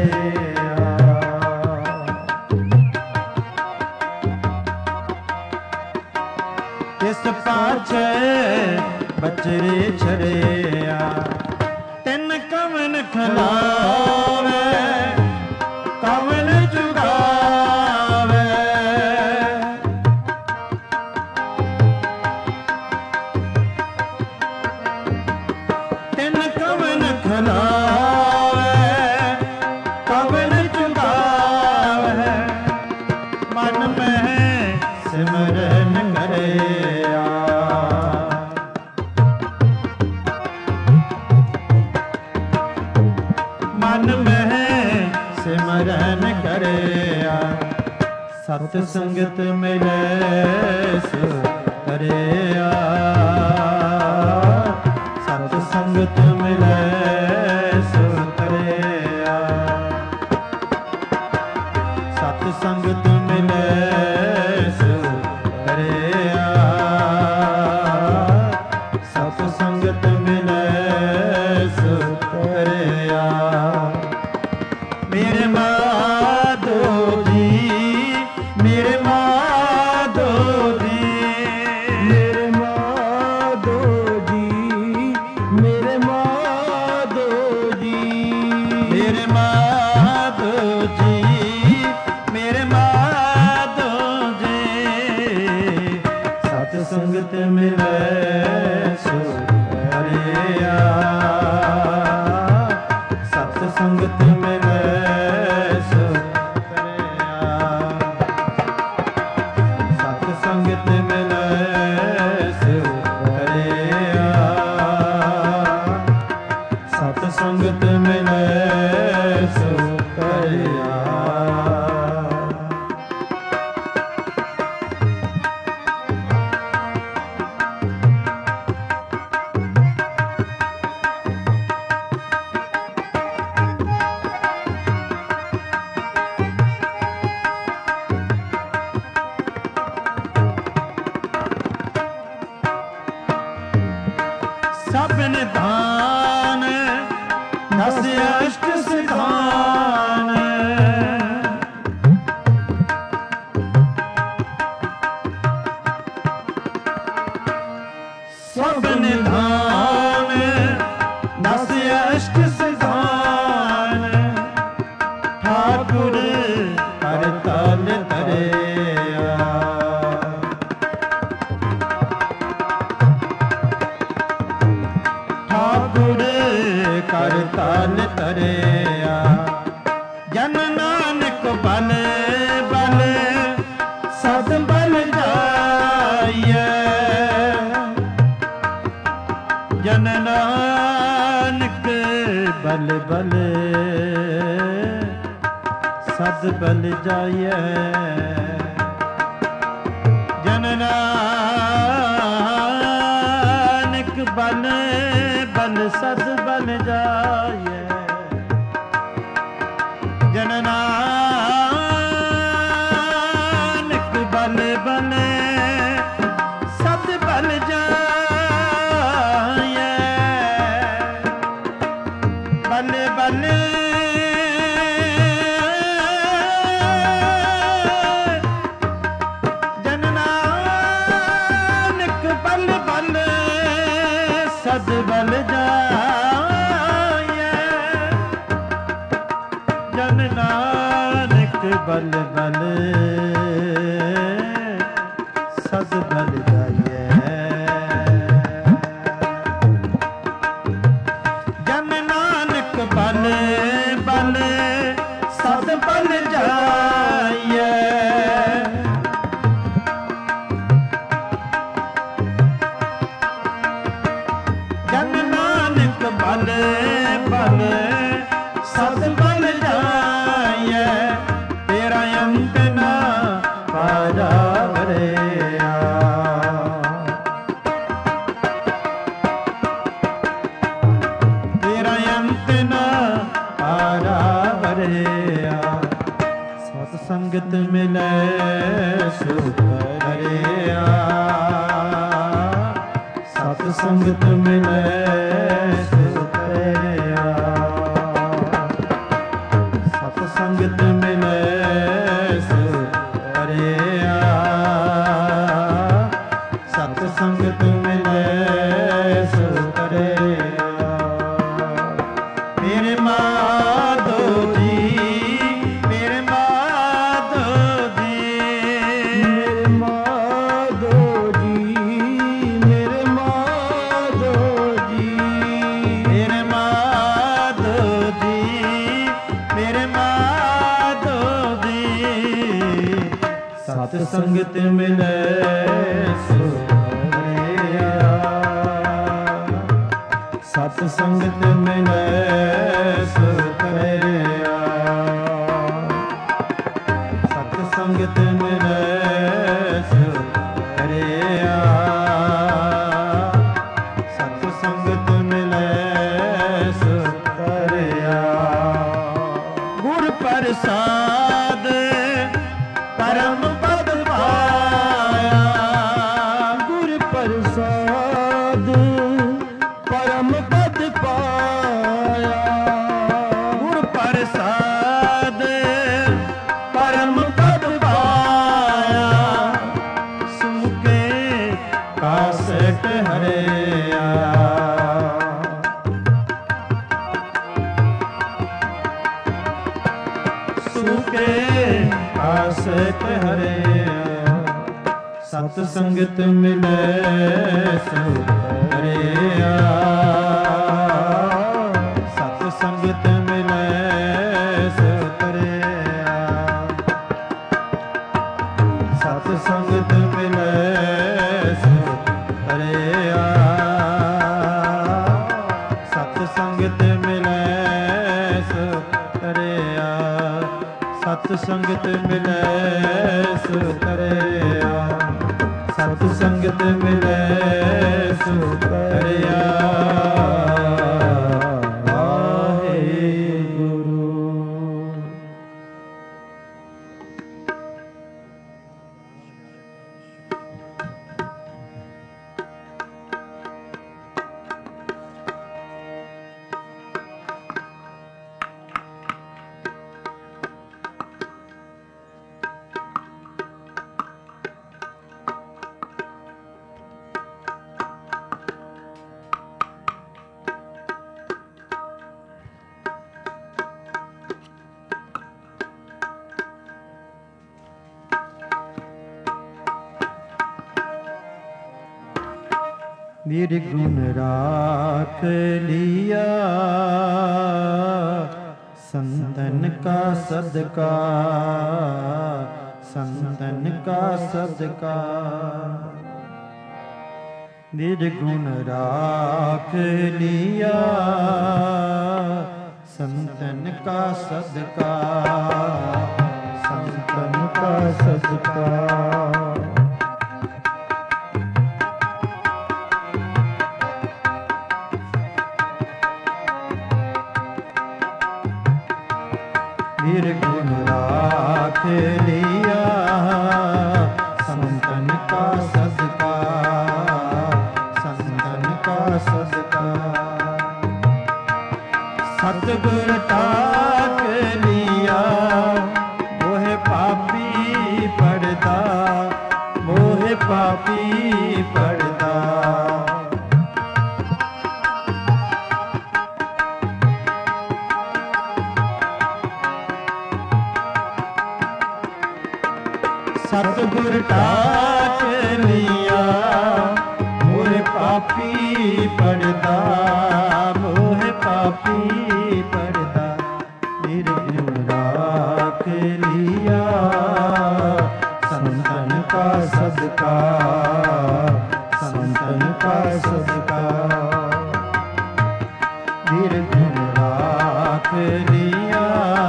Speaker 1: ਤਿਸ ਪਾਛੇ ਬਚਰੇ ਛੜਿਆ ਤਿੰਨ ਕਵਨ ਖਲਾਵੇ ਕਵਨ ਚੁਗਾਵੇ ਤਿੰਨ ਕਵਨ ਖਲਾਵੇ ਕਵਨ ਚੁਗਾਵੇ ਮਨ ਮਹਿ ਸਿਮਰਨ ਕਰਿਆ ਮਨ ਮਹਿ ਸਿਮਰਨ ਕਰਿਆ ਸਤ ਸੰਗਤ ਮਿਲੈ ਸੋ ਕਰਿਆ ਸਤ ਸੰਗਤ ਮਿਲੈ ਸੋ ਕਰਿਆ ਸਤ ਸੰਗਤ ਮਿਲੈ ਸੋ ਕਰਿਆ ਸਤ ਸੰਗਤ ਮਿਲੈ ਸੋ ਕਰਿਆ ਮੇਰੇ ਮਾਧੋ ਜੀ ਮੇਰੇ ਮਾਧੋ ਜੀ
Speaker 2: ਮੇਰੇ ਮਾਧੋ ਜੀ ਮੇਰੇ ਮਾਧੋ ਜੀ
Speaker 1: ਮੇਰੇ ਮਾਧੋ ਜੀ ਮੇਰੇ ਮਾਧੋ ਜੀ ਸਤ ਸੰਗਤ ਮਿਲੈ ਸੋ ਕਰਿਆ ਸਤ ਸੰਗਤ ਮਿਲੈ ਸੋ ਕਰਿਆ ਸਤ ਸੰਗਤ ਮਿਲੈ ਸੋ ਕਰਿਆ ਸਤ ਸੰਗਤ ਮਿਲੈ ਸੋ ਕਰਿਆ ਸਭ ਨਿਧਾਨ ਦਸ ਅਸ਼ਟ ਸਿਧਾਨ ਸਭ ਨਿਧਾਨ ਦਸ ਅਸ਼ਟ ਸਿਧਾਨ ਠਾਕੁਰ ਹਰ ਤਲ ਧਰਿਆ ਠਾਕੁਰ ਕਰ ਤਲ ਧਰਿਆ ਜਨ ਨਾਨਕ ਬਲ ਬਲ ਸਦ ਬਲ ਜਾਈਐ ਜਨ ਨਾਨਕ ਬਲ ਬਲ ਸਦ ਬਲ ਜਾਈਐ ਜਨ ਨਾਨਕ ਬਲ ਬਲ ਸਦ ਬਲ ਜਾਈਐ ਜਨ ਨਾਨਕ ਬਲ ਬਲ ਸਦ ਬਲ ਜਾਈਐ ਬਲ ਬਲ ਜਨ ਨਾਨਕ ਬਲ ਬਲ ਸਦ ਬਲ ਜਾਈਐ ਜਨ ਨਾਨਕ ਬਲ ਬਲ ਸਦ ਬਲ ਜਾਈਐ ਜਨ ਨਾਨਕ ਬਲ ਬਲ ਸਦ ਬਲ ਜਾਈਐ ਜਨ ਨਾਨਕ ਬਲ ਬਲ ਸਦ ਬਲ ਜਾਈਐ ਤੇਰਾ ਅੰਤ ਨਾ ਪਾਜਾ ਵਰਿਆ ਤੇਰਾ ਅੰਤ ਨਾ ਪਾਜਾ ਵਰਿਆ ਸਤ ਸੰਗਤ ਮਿਲੈ ਸੋ ਕਰਿਆ ਸਤ ਸੰਗਤ ਮਿਲੈ ਸੋ ਕਰਿਆ ਸਤ ਸੰਗਤ ਮਿਲੈ ਸੋ ਤਰਿਆ, ਸਤ ਸੰਗਤ ਮਿਲੈ ਸੋ ਤਰਿਆ। ਮੇਰੇ ਮਾਧੋ ਜੀ, ਮੇਰੇ ਮਾਧੋ ਜੀ,
Speaker 2: ਮੇਰੇ ਮਾਧੋ ਜੀ, ਮੇਰੇ ਮਾਧੋ ਜੀ,
Speaker 1: ਮੇਰੇ ਮਾਧੋ ਜੀ, ਮੇਰੇ ਮਾਧੋ ਜੀ। ਸਤ ਸੰਗਤ ਮਿਲੈ ਸੋ ਤਰਿਆ, ਸਤ ਸੰਗਤ ਮਿਲੈ ਸੋ ਤਰਿਆ, ਸਤ ਸੰਗਤ ਮਿਲੈ ਸੋ ਤਰਿਆ, ਸਤ ਸੰਗਤ ਮਿਲੈ ਸੋ ਤਰਿਆ। ਗੁਰ ਪ੍ਰਸਾਦ ਪਰਮ ਪਦ ਪਾਇਆ,
Speaker 2: ਗੁਰ ਪ੍ਰਸਾਦ ਪਰਮ ਪਦ ਪਾਇਆ,
Speaker 1: ਗੁਰ ਪ੍ਰਸਾਦ ਪਰਮ ਪਦ ਪਾਇਆ। ਸੁਕੇ ਕਾਸਟ ਹਰਿਆ, ਸੁਕੇ ਕਾਸਟ ਹਰਿਆ। ਸਤ ਸੰਗਤ ਮਿਲੈ ਸੋ ਤਰਿਆ, ਸਤ ਸੰਗਤ ਮਿਲੈ ਸੋ ਤਰਿਆ, ਸਤ ਸੰਗਤ ਮਿਲੈ ਸੋ ਤਰਿਆ, ਸਤ ਸੰਗਤ ਮਿਲੈ ਸੋ ਤਰਿਆ, ਸਤ ਸੰਗਤ ਮਿਲੈ ਸੋ ਤਰਿਆ, ਸਤ ਸੰਗਤ ਮਿਲੈ ਸੋ ਤਰਿਆ। ਵਾਹਿਗੁਰੂ। निर्गुण राख लिया संतन का सदका, संतन का सदका। निर्गुण राख लिया संतन का सदका, संतन का सदका। निर्गुण राख लिया संतन का सदका, संतन का सदका। सतगुर टाक लिया मोहे पापी पड़ता, मोहे पापी पड़ता। सतगुर टाक लिया मोहे पापी पड़ता, मोहे पापी पड़ता। निर्गुण राख लिया संतन का सदका, संतन का सदका। निर्गुण राख लिया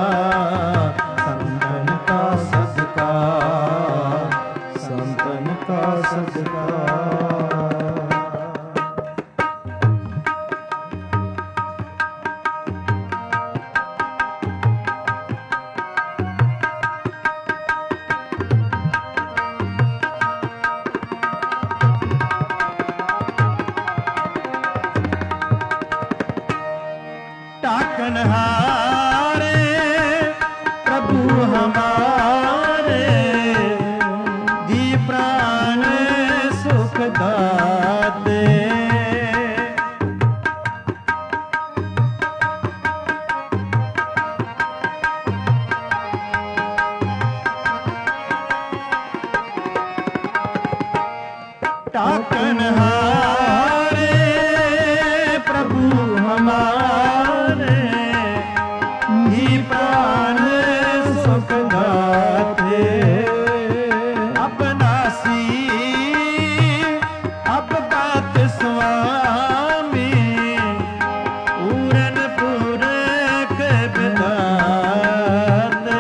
Speaker 1: संतन का सदका, संतन का सदका। ਸੁਖ ਦਾਤੇ ਅਬਨਾਸੀ ਅਬ ਬਾਤ ਸੁਆਮੀ ਪੂਰਨ ਪੂਰਕ ਬਿਦਾਤੇ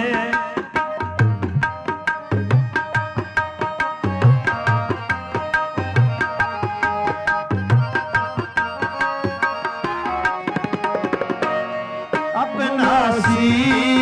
Speaker 1: ਅਬਨਾਸੀ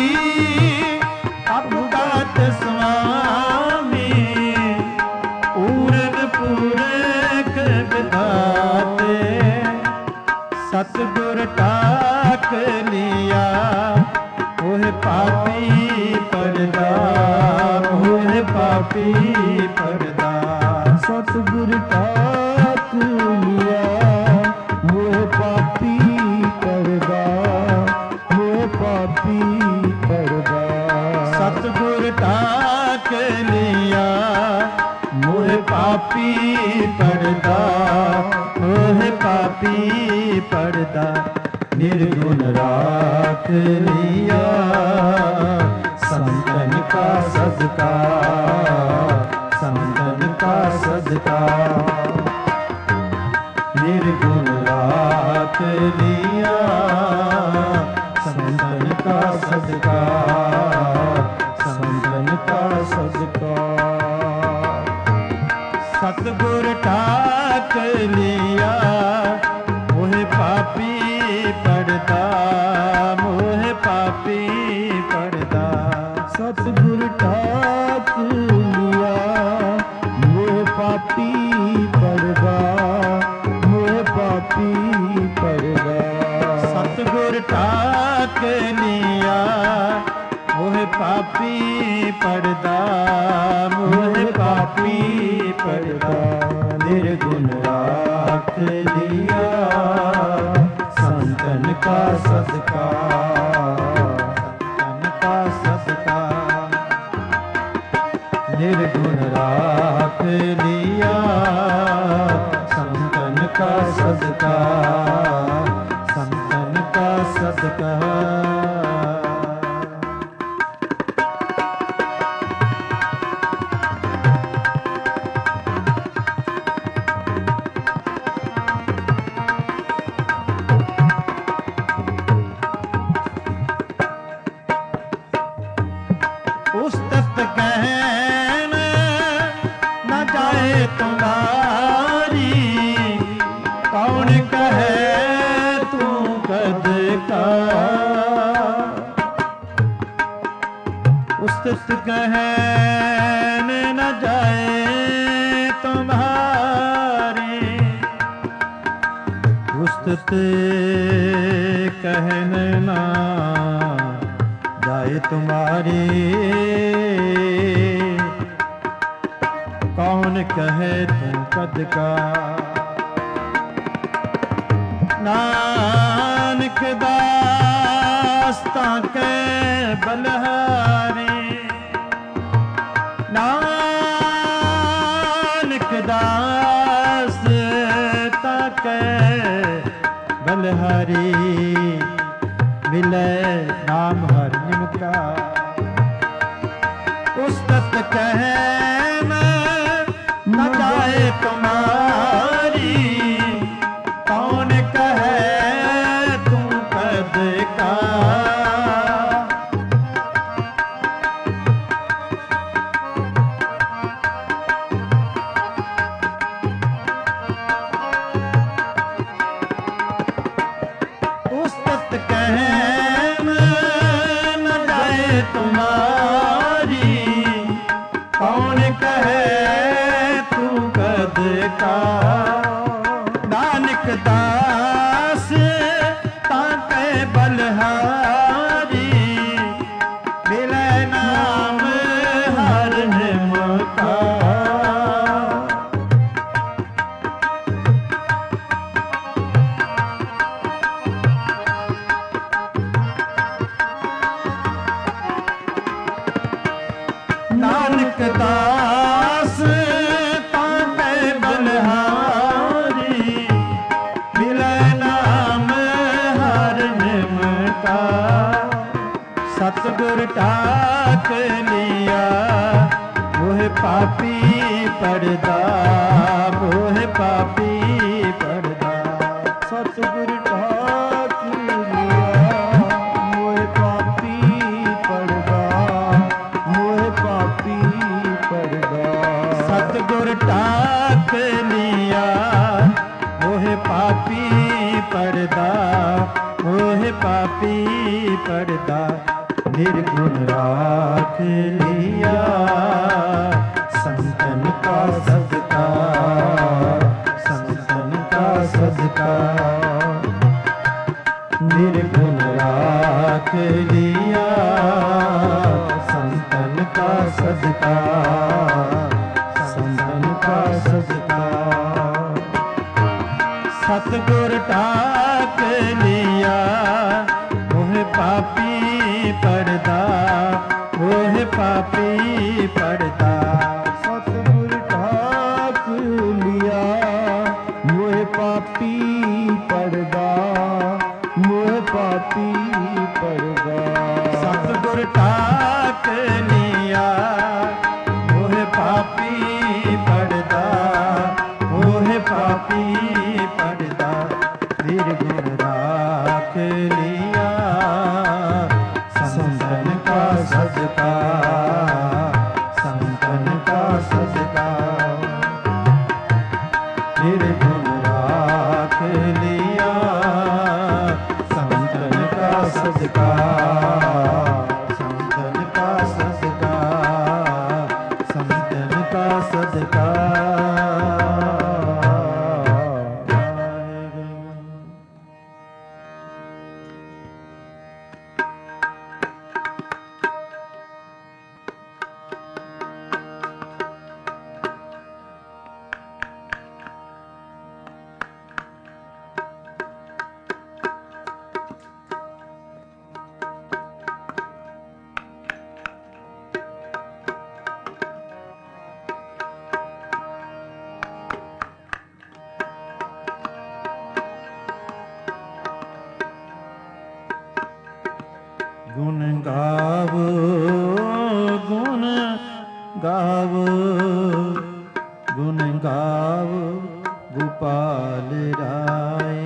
Speaker 1: ਅਬਗਤ ਸੁਆਮੀ ਪੂਰਨ ਪੂਰਕ ਵਿਧਾਤੇ ਸਤਿਗੁਰ ਟਾਕ ਲਿਆ ਉਹ ਪਾਪੀ ਪਰਦਾ ਉਹ ਪਾਪੀ ਪਰਦਾ
Speaker 2: ਸਤਿਗੁਰ ਟਾਕ ਲਿਆ ਮੋਹ ਪਾਪੀ ਪਰਦਾ ਮੋਹ ਪਾਪੀ ਪਰਦਾ
Speaker 1: ਸਤਿਗੁਰ ਟਾਕ ਲਿਆ ਮੋਹ ਪਾਪੀ ਪਰਦਾ ਮੋਹ ਪਾਪੀ ਪਰਦਾ ਨਿਰਗੁਣ ਰਾਖ ਲਿਆ ਸੰਤਨ ਕਾ ਸਦਕਾ ਸੰਤਨ ਕਾ ਸਦਕਾ ਨਿਰਗੁਣ ਰਾਖ ਲਿਆ ਸੰਤਨ ਕਾ ਸਦਕਾ ਸੰਤਨ ਕਾ ਸਦਕਾ ਸਤਿਗੁਰ ਟਾਕ ਲਿਆ ਮੋਹ ਪਾਪੀ ਪਰਦਾ ਮੋਹ ਪਾਪੀ ਪਰਦਾ
Speaker 2: ਸਤਿਗੁਰ ਟਾਕ ਲਿਆ ਮੋਹ ਪਾਪੀ ਪਰਦਾ ਮੋਹ ਪਾਪੀ ਪਰਦਾ
Speaker 1: ਸਤਿਗੁਰ ਟਾਕ ਲਿਆ ਮੋਹ ਪਾਪੀ ਪਰਦਾ ਮੋਹ ਪਾਪੀ ਪਰਦਾ ਨਿਰਗੁਣ ਰਾਖ ਲਿਆ ਸੰਤਨ ਕਾ ਸਦਕਾ ਸੰਤਨ ਕਾ ਸਦਕਾ ਨਿਰਗੁਣ ਰਾਖ ਲਿਆ ਸੰਤਨ ਕਾ ਸਦਕਾ ਸੰਤਨ ਕਾ ਸਦਕਾ ਉਸਤਤ ਕਹਿਣ ਨਾ ਜਾਏ ਤੁਮਾਰੀ ਕੌਣ ਕਹੇ ਤੂੰ ਕਦ ਕਾ ਉਸਤਤ ਕਹਿਣ ਨਾ ਜਾਏ ਤੁਮਾਰੀ ਉਸਤਤ ਕਹਿਣ ਨਾ जाए तुम्हारी कौन कहे तू कद का नानक दास ताके बलहारी नानक दास ताके बलहारी मिले नाम हर निमका उस्तत कहन न जाए तुम्हारी कौन कहे तू कद का उस्तत कहन न जाए तुम्हारी कौन कहे तू कद का नानक दास ताके बलहारी मिले नाम हर निमका नानक दास ताके बलहारी मिले नाम हर निमका सतगुर टा टाक लिया मोह पापी पड़दा मोह पापी पड़दा।
Speaker 2: सतगुर ठाक लिया मोह पापी पड़दा मोह पापी पड़दा।
Speaker 1: सतगुर टाक लिया मोह पापी पड़दा मोह पापी पड़दा। निर्गुण राख लिया संतन का सदका संतन का सदका। निर्गुण राख लिया संतन का सदका संतन का सदका। सतगुर टाक लिया मोह पापी पड़दा मोह पापी पड़दा।
Speaker 2: सतगुर ठाक लिया मोह पापी पड़दा मोह पापी पड़दा।
Speaker 1: सतगुर टाक लिया मोह पापी पड़दा मोह पापी पड़दा। निर्गुण राख लिया संतन का सदका संतन का सदका। निर्गुण राख लिया संतन का सदका संतन का सदका संतन का सदका। गुण गावो गुण गावो गुण गावो गोपाल राय।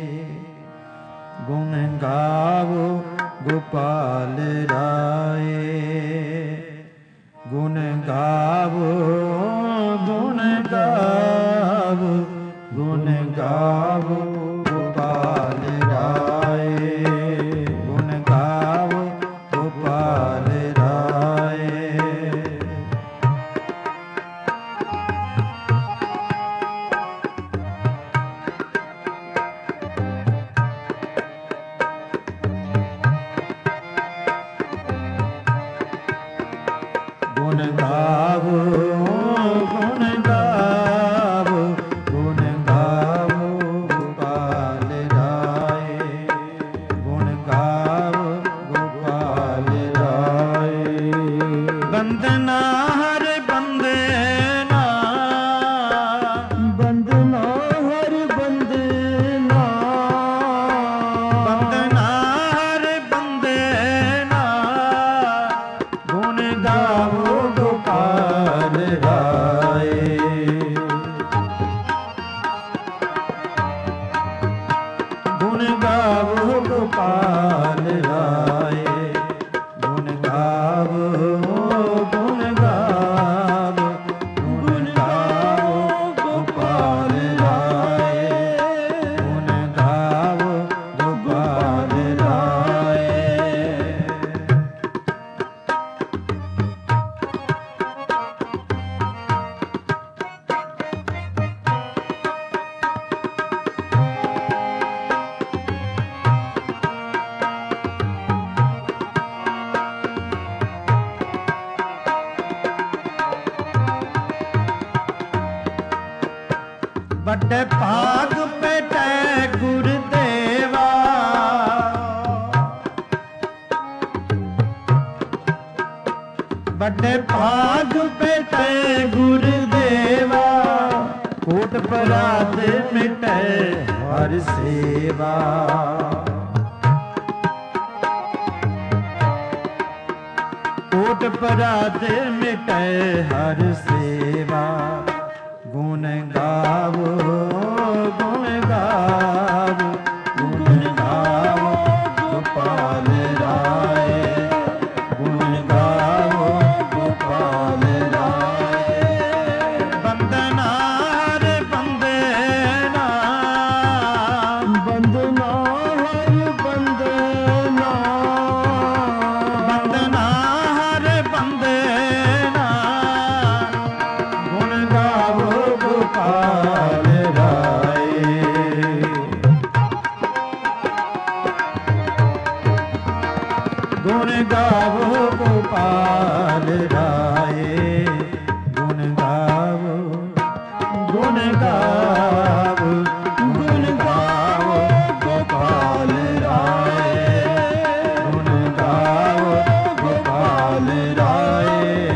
Speaker 1: गुण गावो गोपाल राय गुण गावो गुण गावो गुण गावो गोपाल राय। गुण गावो गुण गावो गुण गावो गोपाल राय। गुण गावो गोपाल राय। बंदना हर बंदना
Speaker 2: बंदना हर बंदना
Speaker 1: बंदना हर बंदना। गुण गावो गोपाल राय। गुण गावो गोपाल राय। गुण गावो गुण गावो गुण गावो गोपाल राय। गुण गावो गोपाल राय। बड़े भाग पेटे गुरुदेवा। बड़े भाग पेटे गुरुदेवा। कोट परात मिटे हर सेवा। कोट पराध मिटै हर सेवा। गुण गावो गुण गावो गुण गावो गोपाल राय। गुण गावो गोपाल राय। बंदना हर बंदना
Speaker 2: बंदना हर बंदना
Speaker 1: बंदना हर बंदना। गुण गावो गोपाल राय। गुण गावो गोपाल राय। गुण गावो गुण गावो गुण गावो गोपाल राय। गुण गावो गोपाल राय।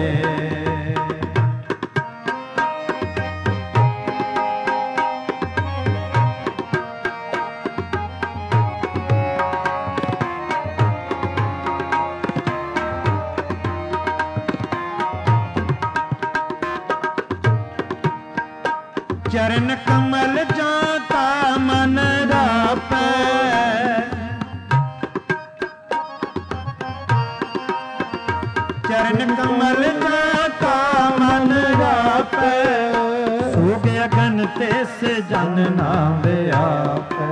Speaker 1: चरण कमल जाता मन रापै। चरण कमल जाता मन रापै। सूख अगन तिस जन ना व्यापै।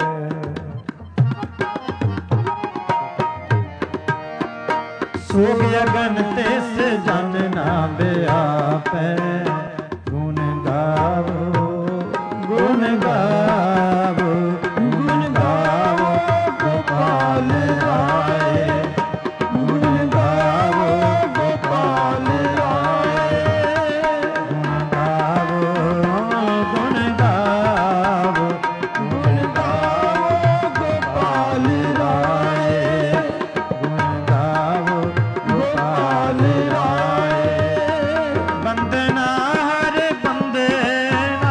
Speaker 1: सूख अगन तिस जन ना व्यापै। गुण गावो गुण गावो गुण गावो गोपाल राय। गुण गावो गोपाल राय। गुण गावो गुण गावो गुण गावो गोपाल राय। गुण गावो गोपाल राय। बंदना हर बंदना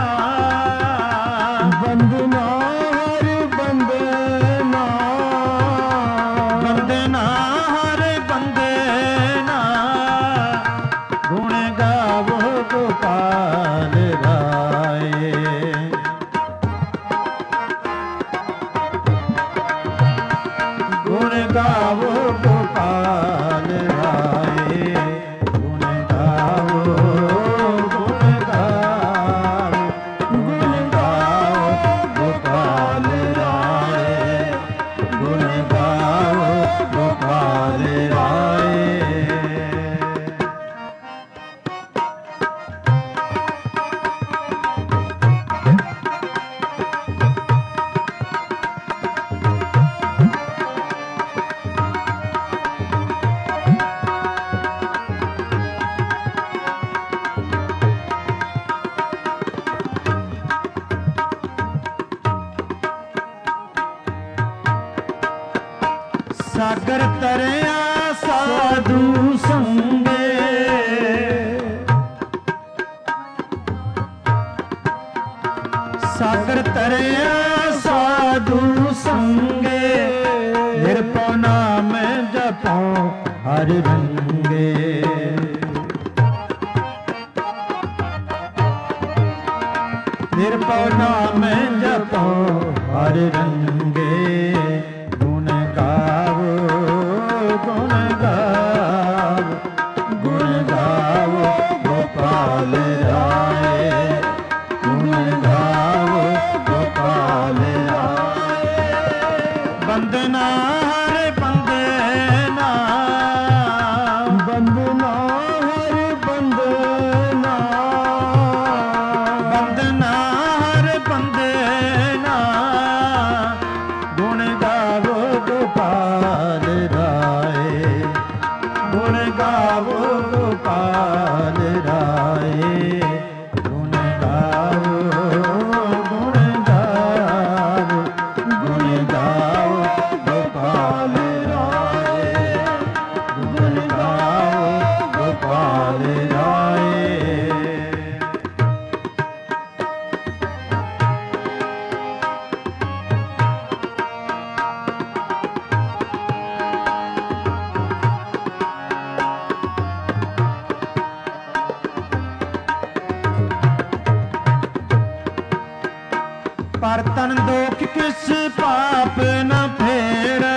Speaker 2: बंदना हर बंदना
Speaker 1: बंदना हर बंदना। गुण गावो गोपाल राय। गुण गावो गोपाल राय। गुण गावो गुण गावो गुण गावो गोपाल राय। गुण गावो गोपाल राय। सागर तरया साधु संगे। सागर तरया साधु संगे। निरपौ नाम जपो हर रंगे। निरपौ नाम जपो हर रंगे। गुण गावो गुण गावो गुण गावो गोपाल राय। गुण गावो गोपाल राय। बंदना हर बंदना
Speaker 2: बंदना हर बंदना
Speaker 1: बंदना हर बंदना। गुण गावो गोपाल राय। गुण गावो गोपाल राय। गुण गावो गुण गावो गुण गावो गोपाल राय। गुण गावो गोपाल राय। पर तन दोख किस पाप न फेड़े,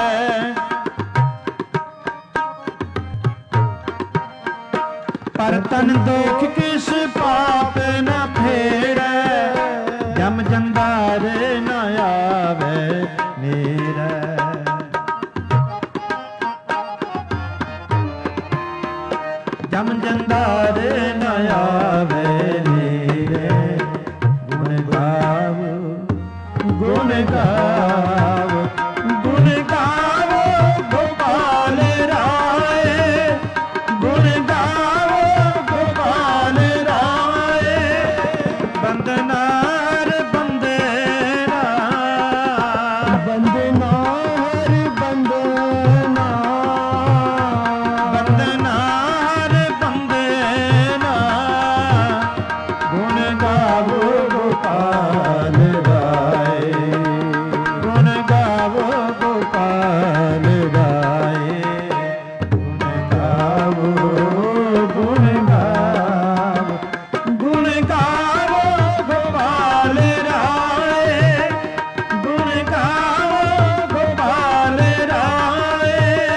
Speaker 1: पर तन दोख किस पाप न फेड़े, जम जंदार न आवे मेरे। जम जंदार न आवे मेरे, गुण गावो गुण गावो गुण गावो गोपाल राय, गुण गावो गोपाल राय। बंदनार बंदेना
Speaker 2: बंदनार बंदना,
Speaker 1: बंदनार बंदेना, गुण गावो गोपाल राय, गुण गावो गोपाल राय, गुण गावो गुण गावो गुण गावो गोपाल राय, गुण गावो गोपाल राय।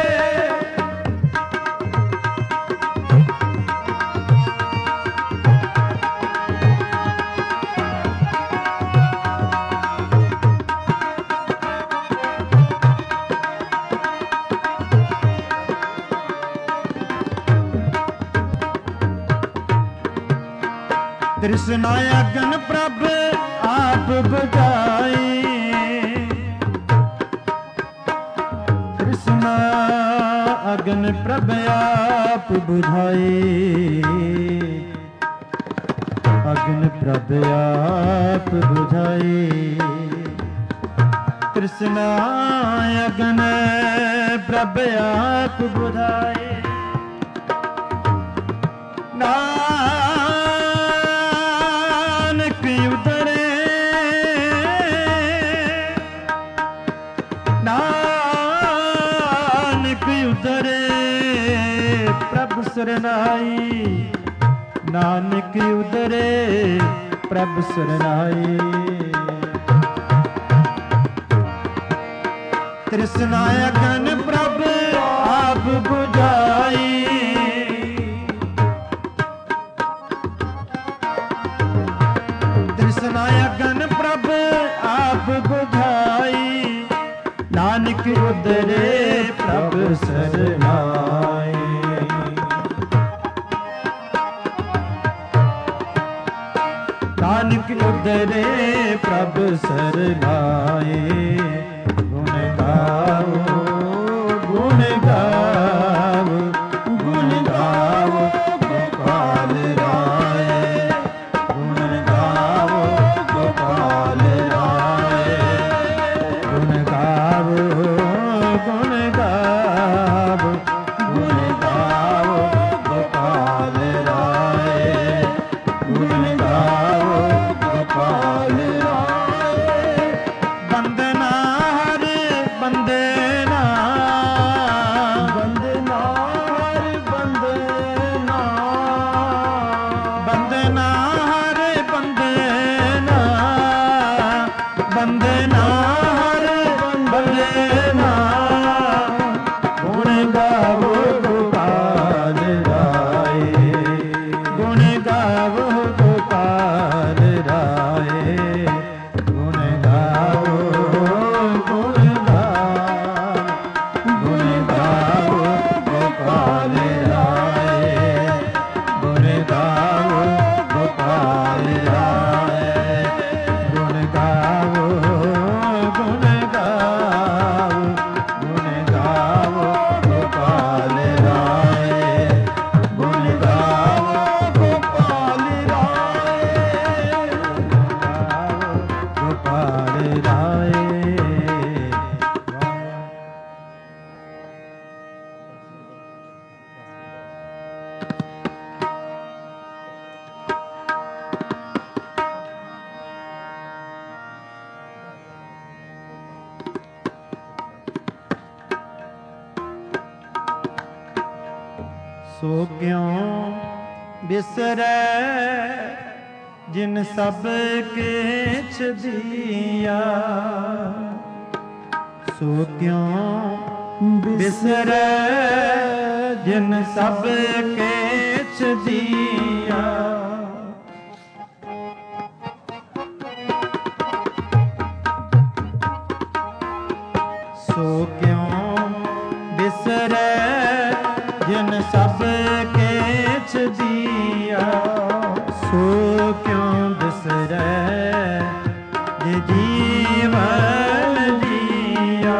Speaker 1: तृष्णा अगन प्रभ आप बुझाई, तृष्णा अगन प्रभ आप बुझाई, अगन प्रभ आप बुझाई। तृष्णा अगन प्रभ आप बुझाई, नानक उतरे नानक उतरे प्रभु सरनाई, नानक उतरे प्रभु सरनाई। तृष्णा अगन प्रभु आप बुझाई, तृष्णा अगन प्रभ आप बुझाई, नानक उदरे प्रभ सरनाई। नानक उदरे प्रभ सरनाई, गुण गावो गुण गावो गुण गावो गोपाल राय, गुण गावो गोपाल राय, गुण गावो गुण गावो गुण गावो गोपाल राय, गुण गावो गोपाल राय। बंदना हर बंदेना,
Speaker 2: बंदना हर बंदना,
Speaker 1: बंदना हर बंदेना, बंदना हर बंदेना, गुण गावो गोपाल राय, गुण गावो गोपाल राय, गुण गावो गुण गावो गुण गावो गोपाल राय, गुण गावो गोपाल राय, गुण गावो गुण गावो गुण गावो गोपाल राय, गुण गावो गोपाल राय, गोपाल राय। सो क्यों बिसरै जिन सब किछ दिया, सो क्यों बिसरै जिन सब किछ दिया। सो क्यों बिसरै जिन सब किछ दिया। सो क्यों बिसरै जे जीवन दिया।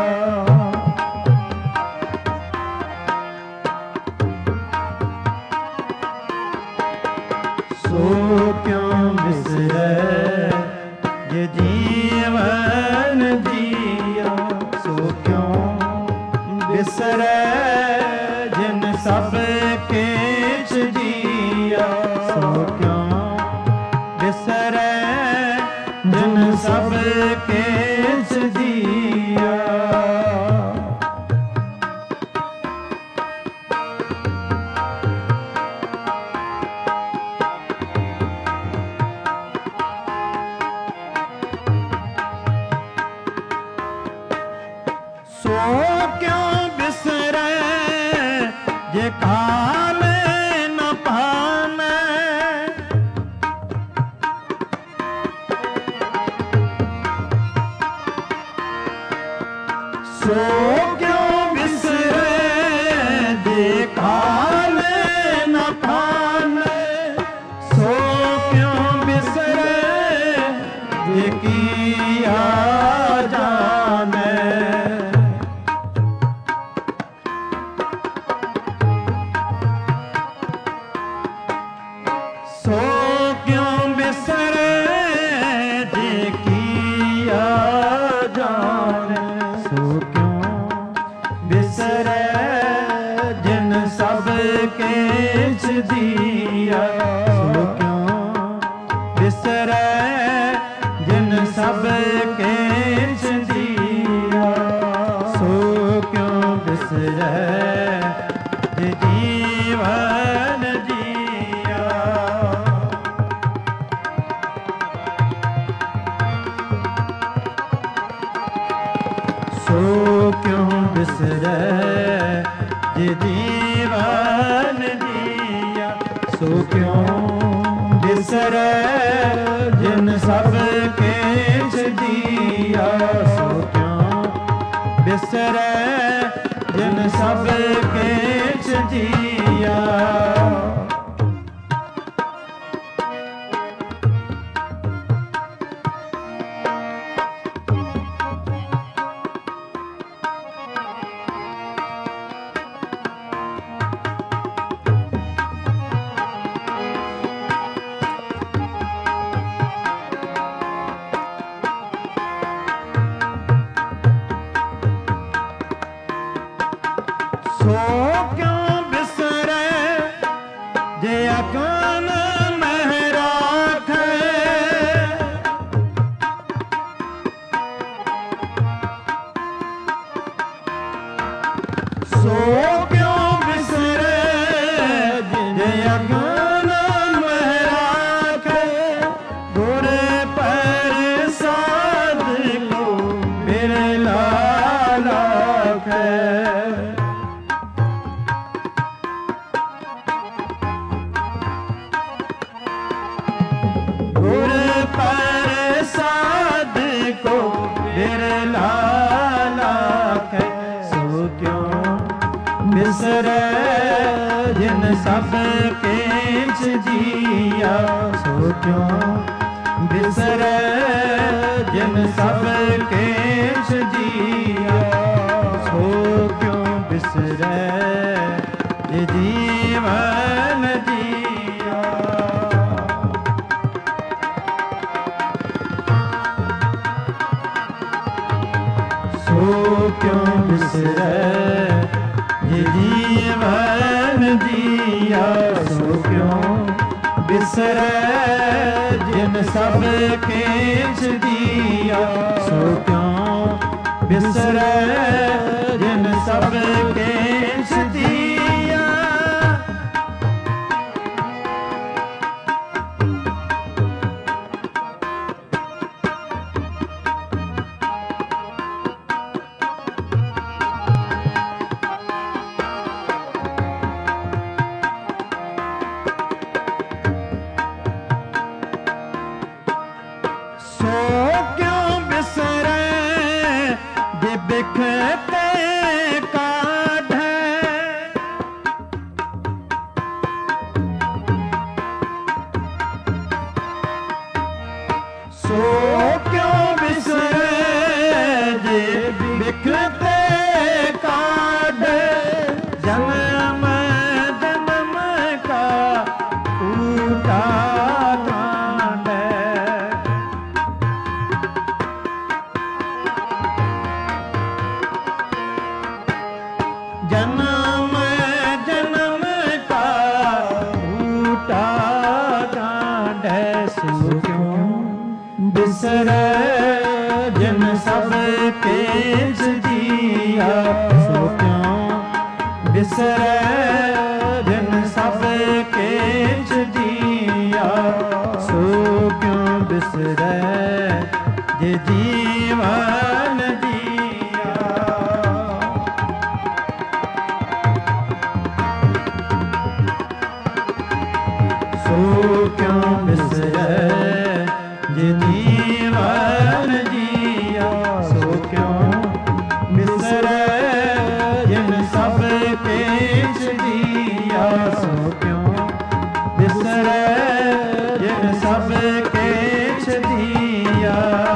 Speaker 1: सो क्यों बिसरै जे जीवन दिया। सो क्यों बिसरै जिन सब किछ दिया। सो क्यों बिसरै जिन सब किछ दिया। सो क्यों बिसरै जे काल न पामै। सो क्यों बिसरै जे काल न पामै। सो क्यों बिसरै जे किया जानै। सो क्यों बिसरै जे किया जाने। सो क्यों बिसरै जिन सब किछ दिया। सो क्यों बिसरै जिन सब किछ दिया। सो क्यों बिसरै जे जीवन दिया। सो क्यों बिसरै जे जीवन दिया। सो क्यों बिसरै जिन सब किछ दिया। सो क्यों बिसरै जिन सब किछ दिया। सो क्यों बिसरै जे अकान मह राखै। सो क्यों बिसरै जे अकान मह राखै। गुर प्रसाद को बिरला लाखै। गुर प्रसाद को बिरला लाखै। सो क्यों बिसरै जिन सब किछ दिया। सो क्यों बिसरै जिन सब किछ दिया। सो क्यों बिसरै जे जीवन दिया। सो क्यों बिसरै जे जीवन दिया। सो क्यों बिसरै जिन सब किछ दिया। सो क्यों बिसरै जिन सब किछ दिया। बिसरै जिन सब केछ दिया। सो क्यों बिसरै जिन सब केछ दिया। सो क्यों बिसरै जे जीवन जिया। सो क्यों बिसरै जे जीवन जिया। सो क्यों बिसरै जिन सब केछ दिया। सो क्यों बिसरै जिन सब केछ दिया।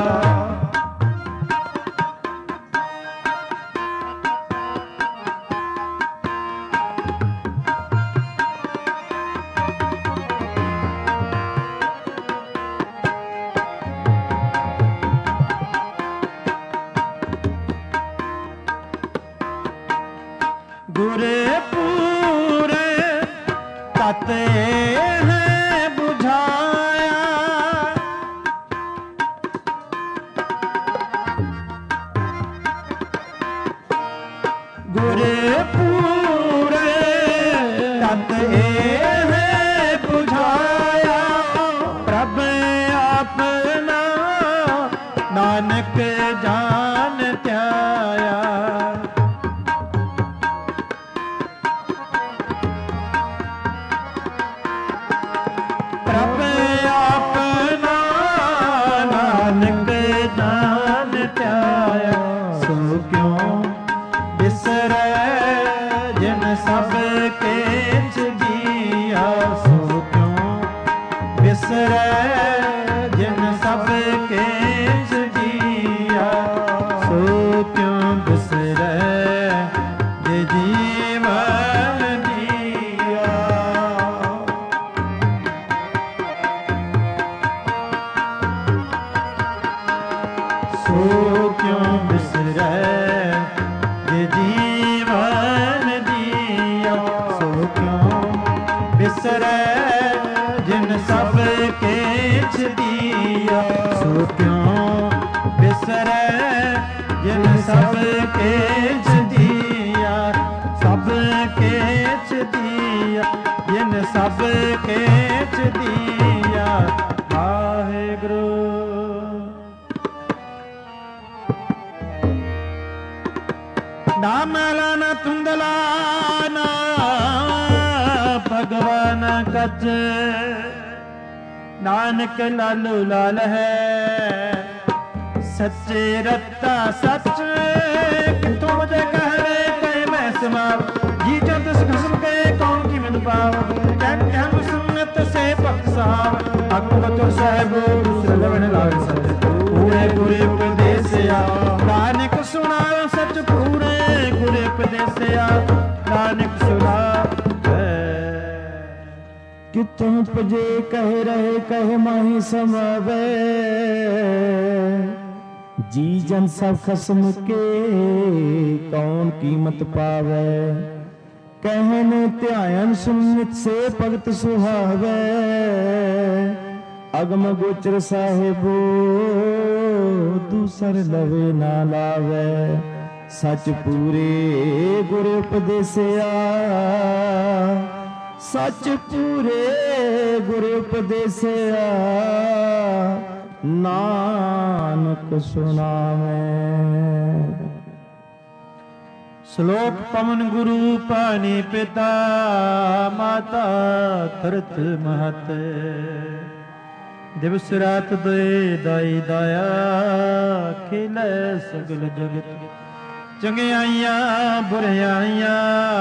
Speaker 1: गुरपुरे तत है बुझाया। गुरपुरे तत है बुझाया। प्रभ अपना नानक जान त्याया। प्रभ अपना नानक जान त्याया। सो क्यों बिसरै जिन सब केछ दिया। सो क्यों बिसरै जिन सब केछ दिया। सो क्यों बिसरै जे जीवन जिया। सो क्यों बिसरै जे जीवन जिया। सो क्यों बिसरै जिन सब केछ दिया। सो क्यों बिसरै जिन सब केछ दिया। सब केछ दिया जिन सब केछ दिया। वाहिगुरू ना मैला न धुंधला ना भगवान कच। नानक लालू लाल है सच्चे रत्ता सच। कितों मुझे कहवे कहे मैं समाव। जी जो तिस खसम कहे कौन की मिल पाव। कहन कहन सुन्नत से भक्त साव। अक बचो साहिब दूसरे लवण लाग सच। पूरे पूरे उपदेसिया नानक सुनाओ सच। पूरे पूरे उपदेसिया नानक सुना।
Speaker 2: कितों पजे कहे रहे कहे माही समावे। जी जन सब खसम के कौन कीमत पावे। कहन ध्यान सुनित से भगत सुहावे। अगम गोचर साहिबो दूसर लवे ना लावे। सच पूरे गुर उपदेसिया। सच पूरे गुर उपदेसिया नानक सुनावे।
Speaker 1: श्लोक पवन गुरु पानी पिता माता तरत महत। दिवस रात दे दाई दाया खिलै सगल जगत। चंगियाइयां बुरियाइयां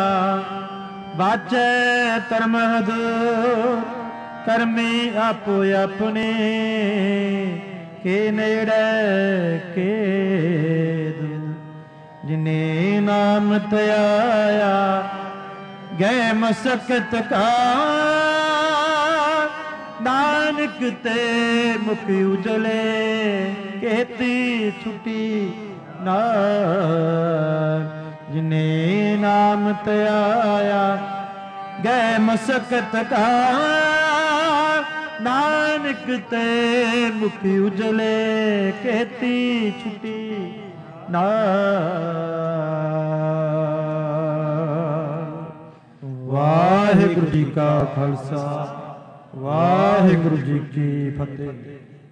Speaker 1: बाचै धर्म हदूर। करमी आपो अपने के नेड़े के दूर। जिने नाम त्याया गए मसकत का। नानक ते मुख उजले केती छुटी नार। जिने नाम त्याया गए मसकत का। ਨਾਨਕ ਤੇ ਮੁਖੀ ਉਜਲੇ ਕਹਤੀ ਛੁਟੀ ਨਾ। ਵਾਹਿਗੁਰੂ ਜੀ ਕਾ ਖਾਲਸਾ, ਵਾਹਿਗੁਰੂ ਜੀ ਕੀ ਫਤਿਹ।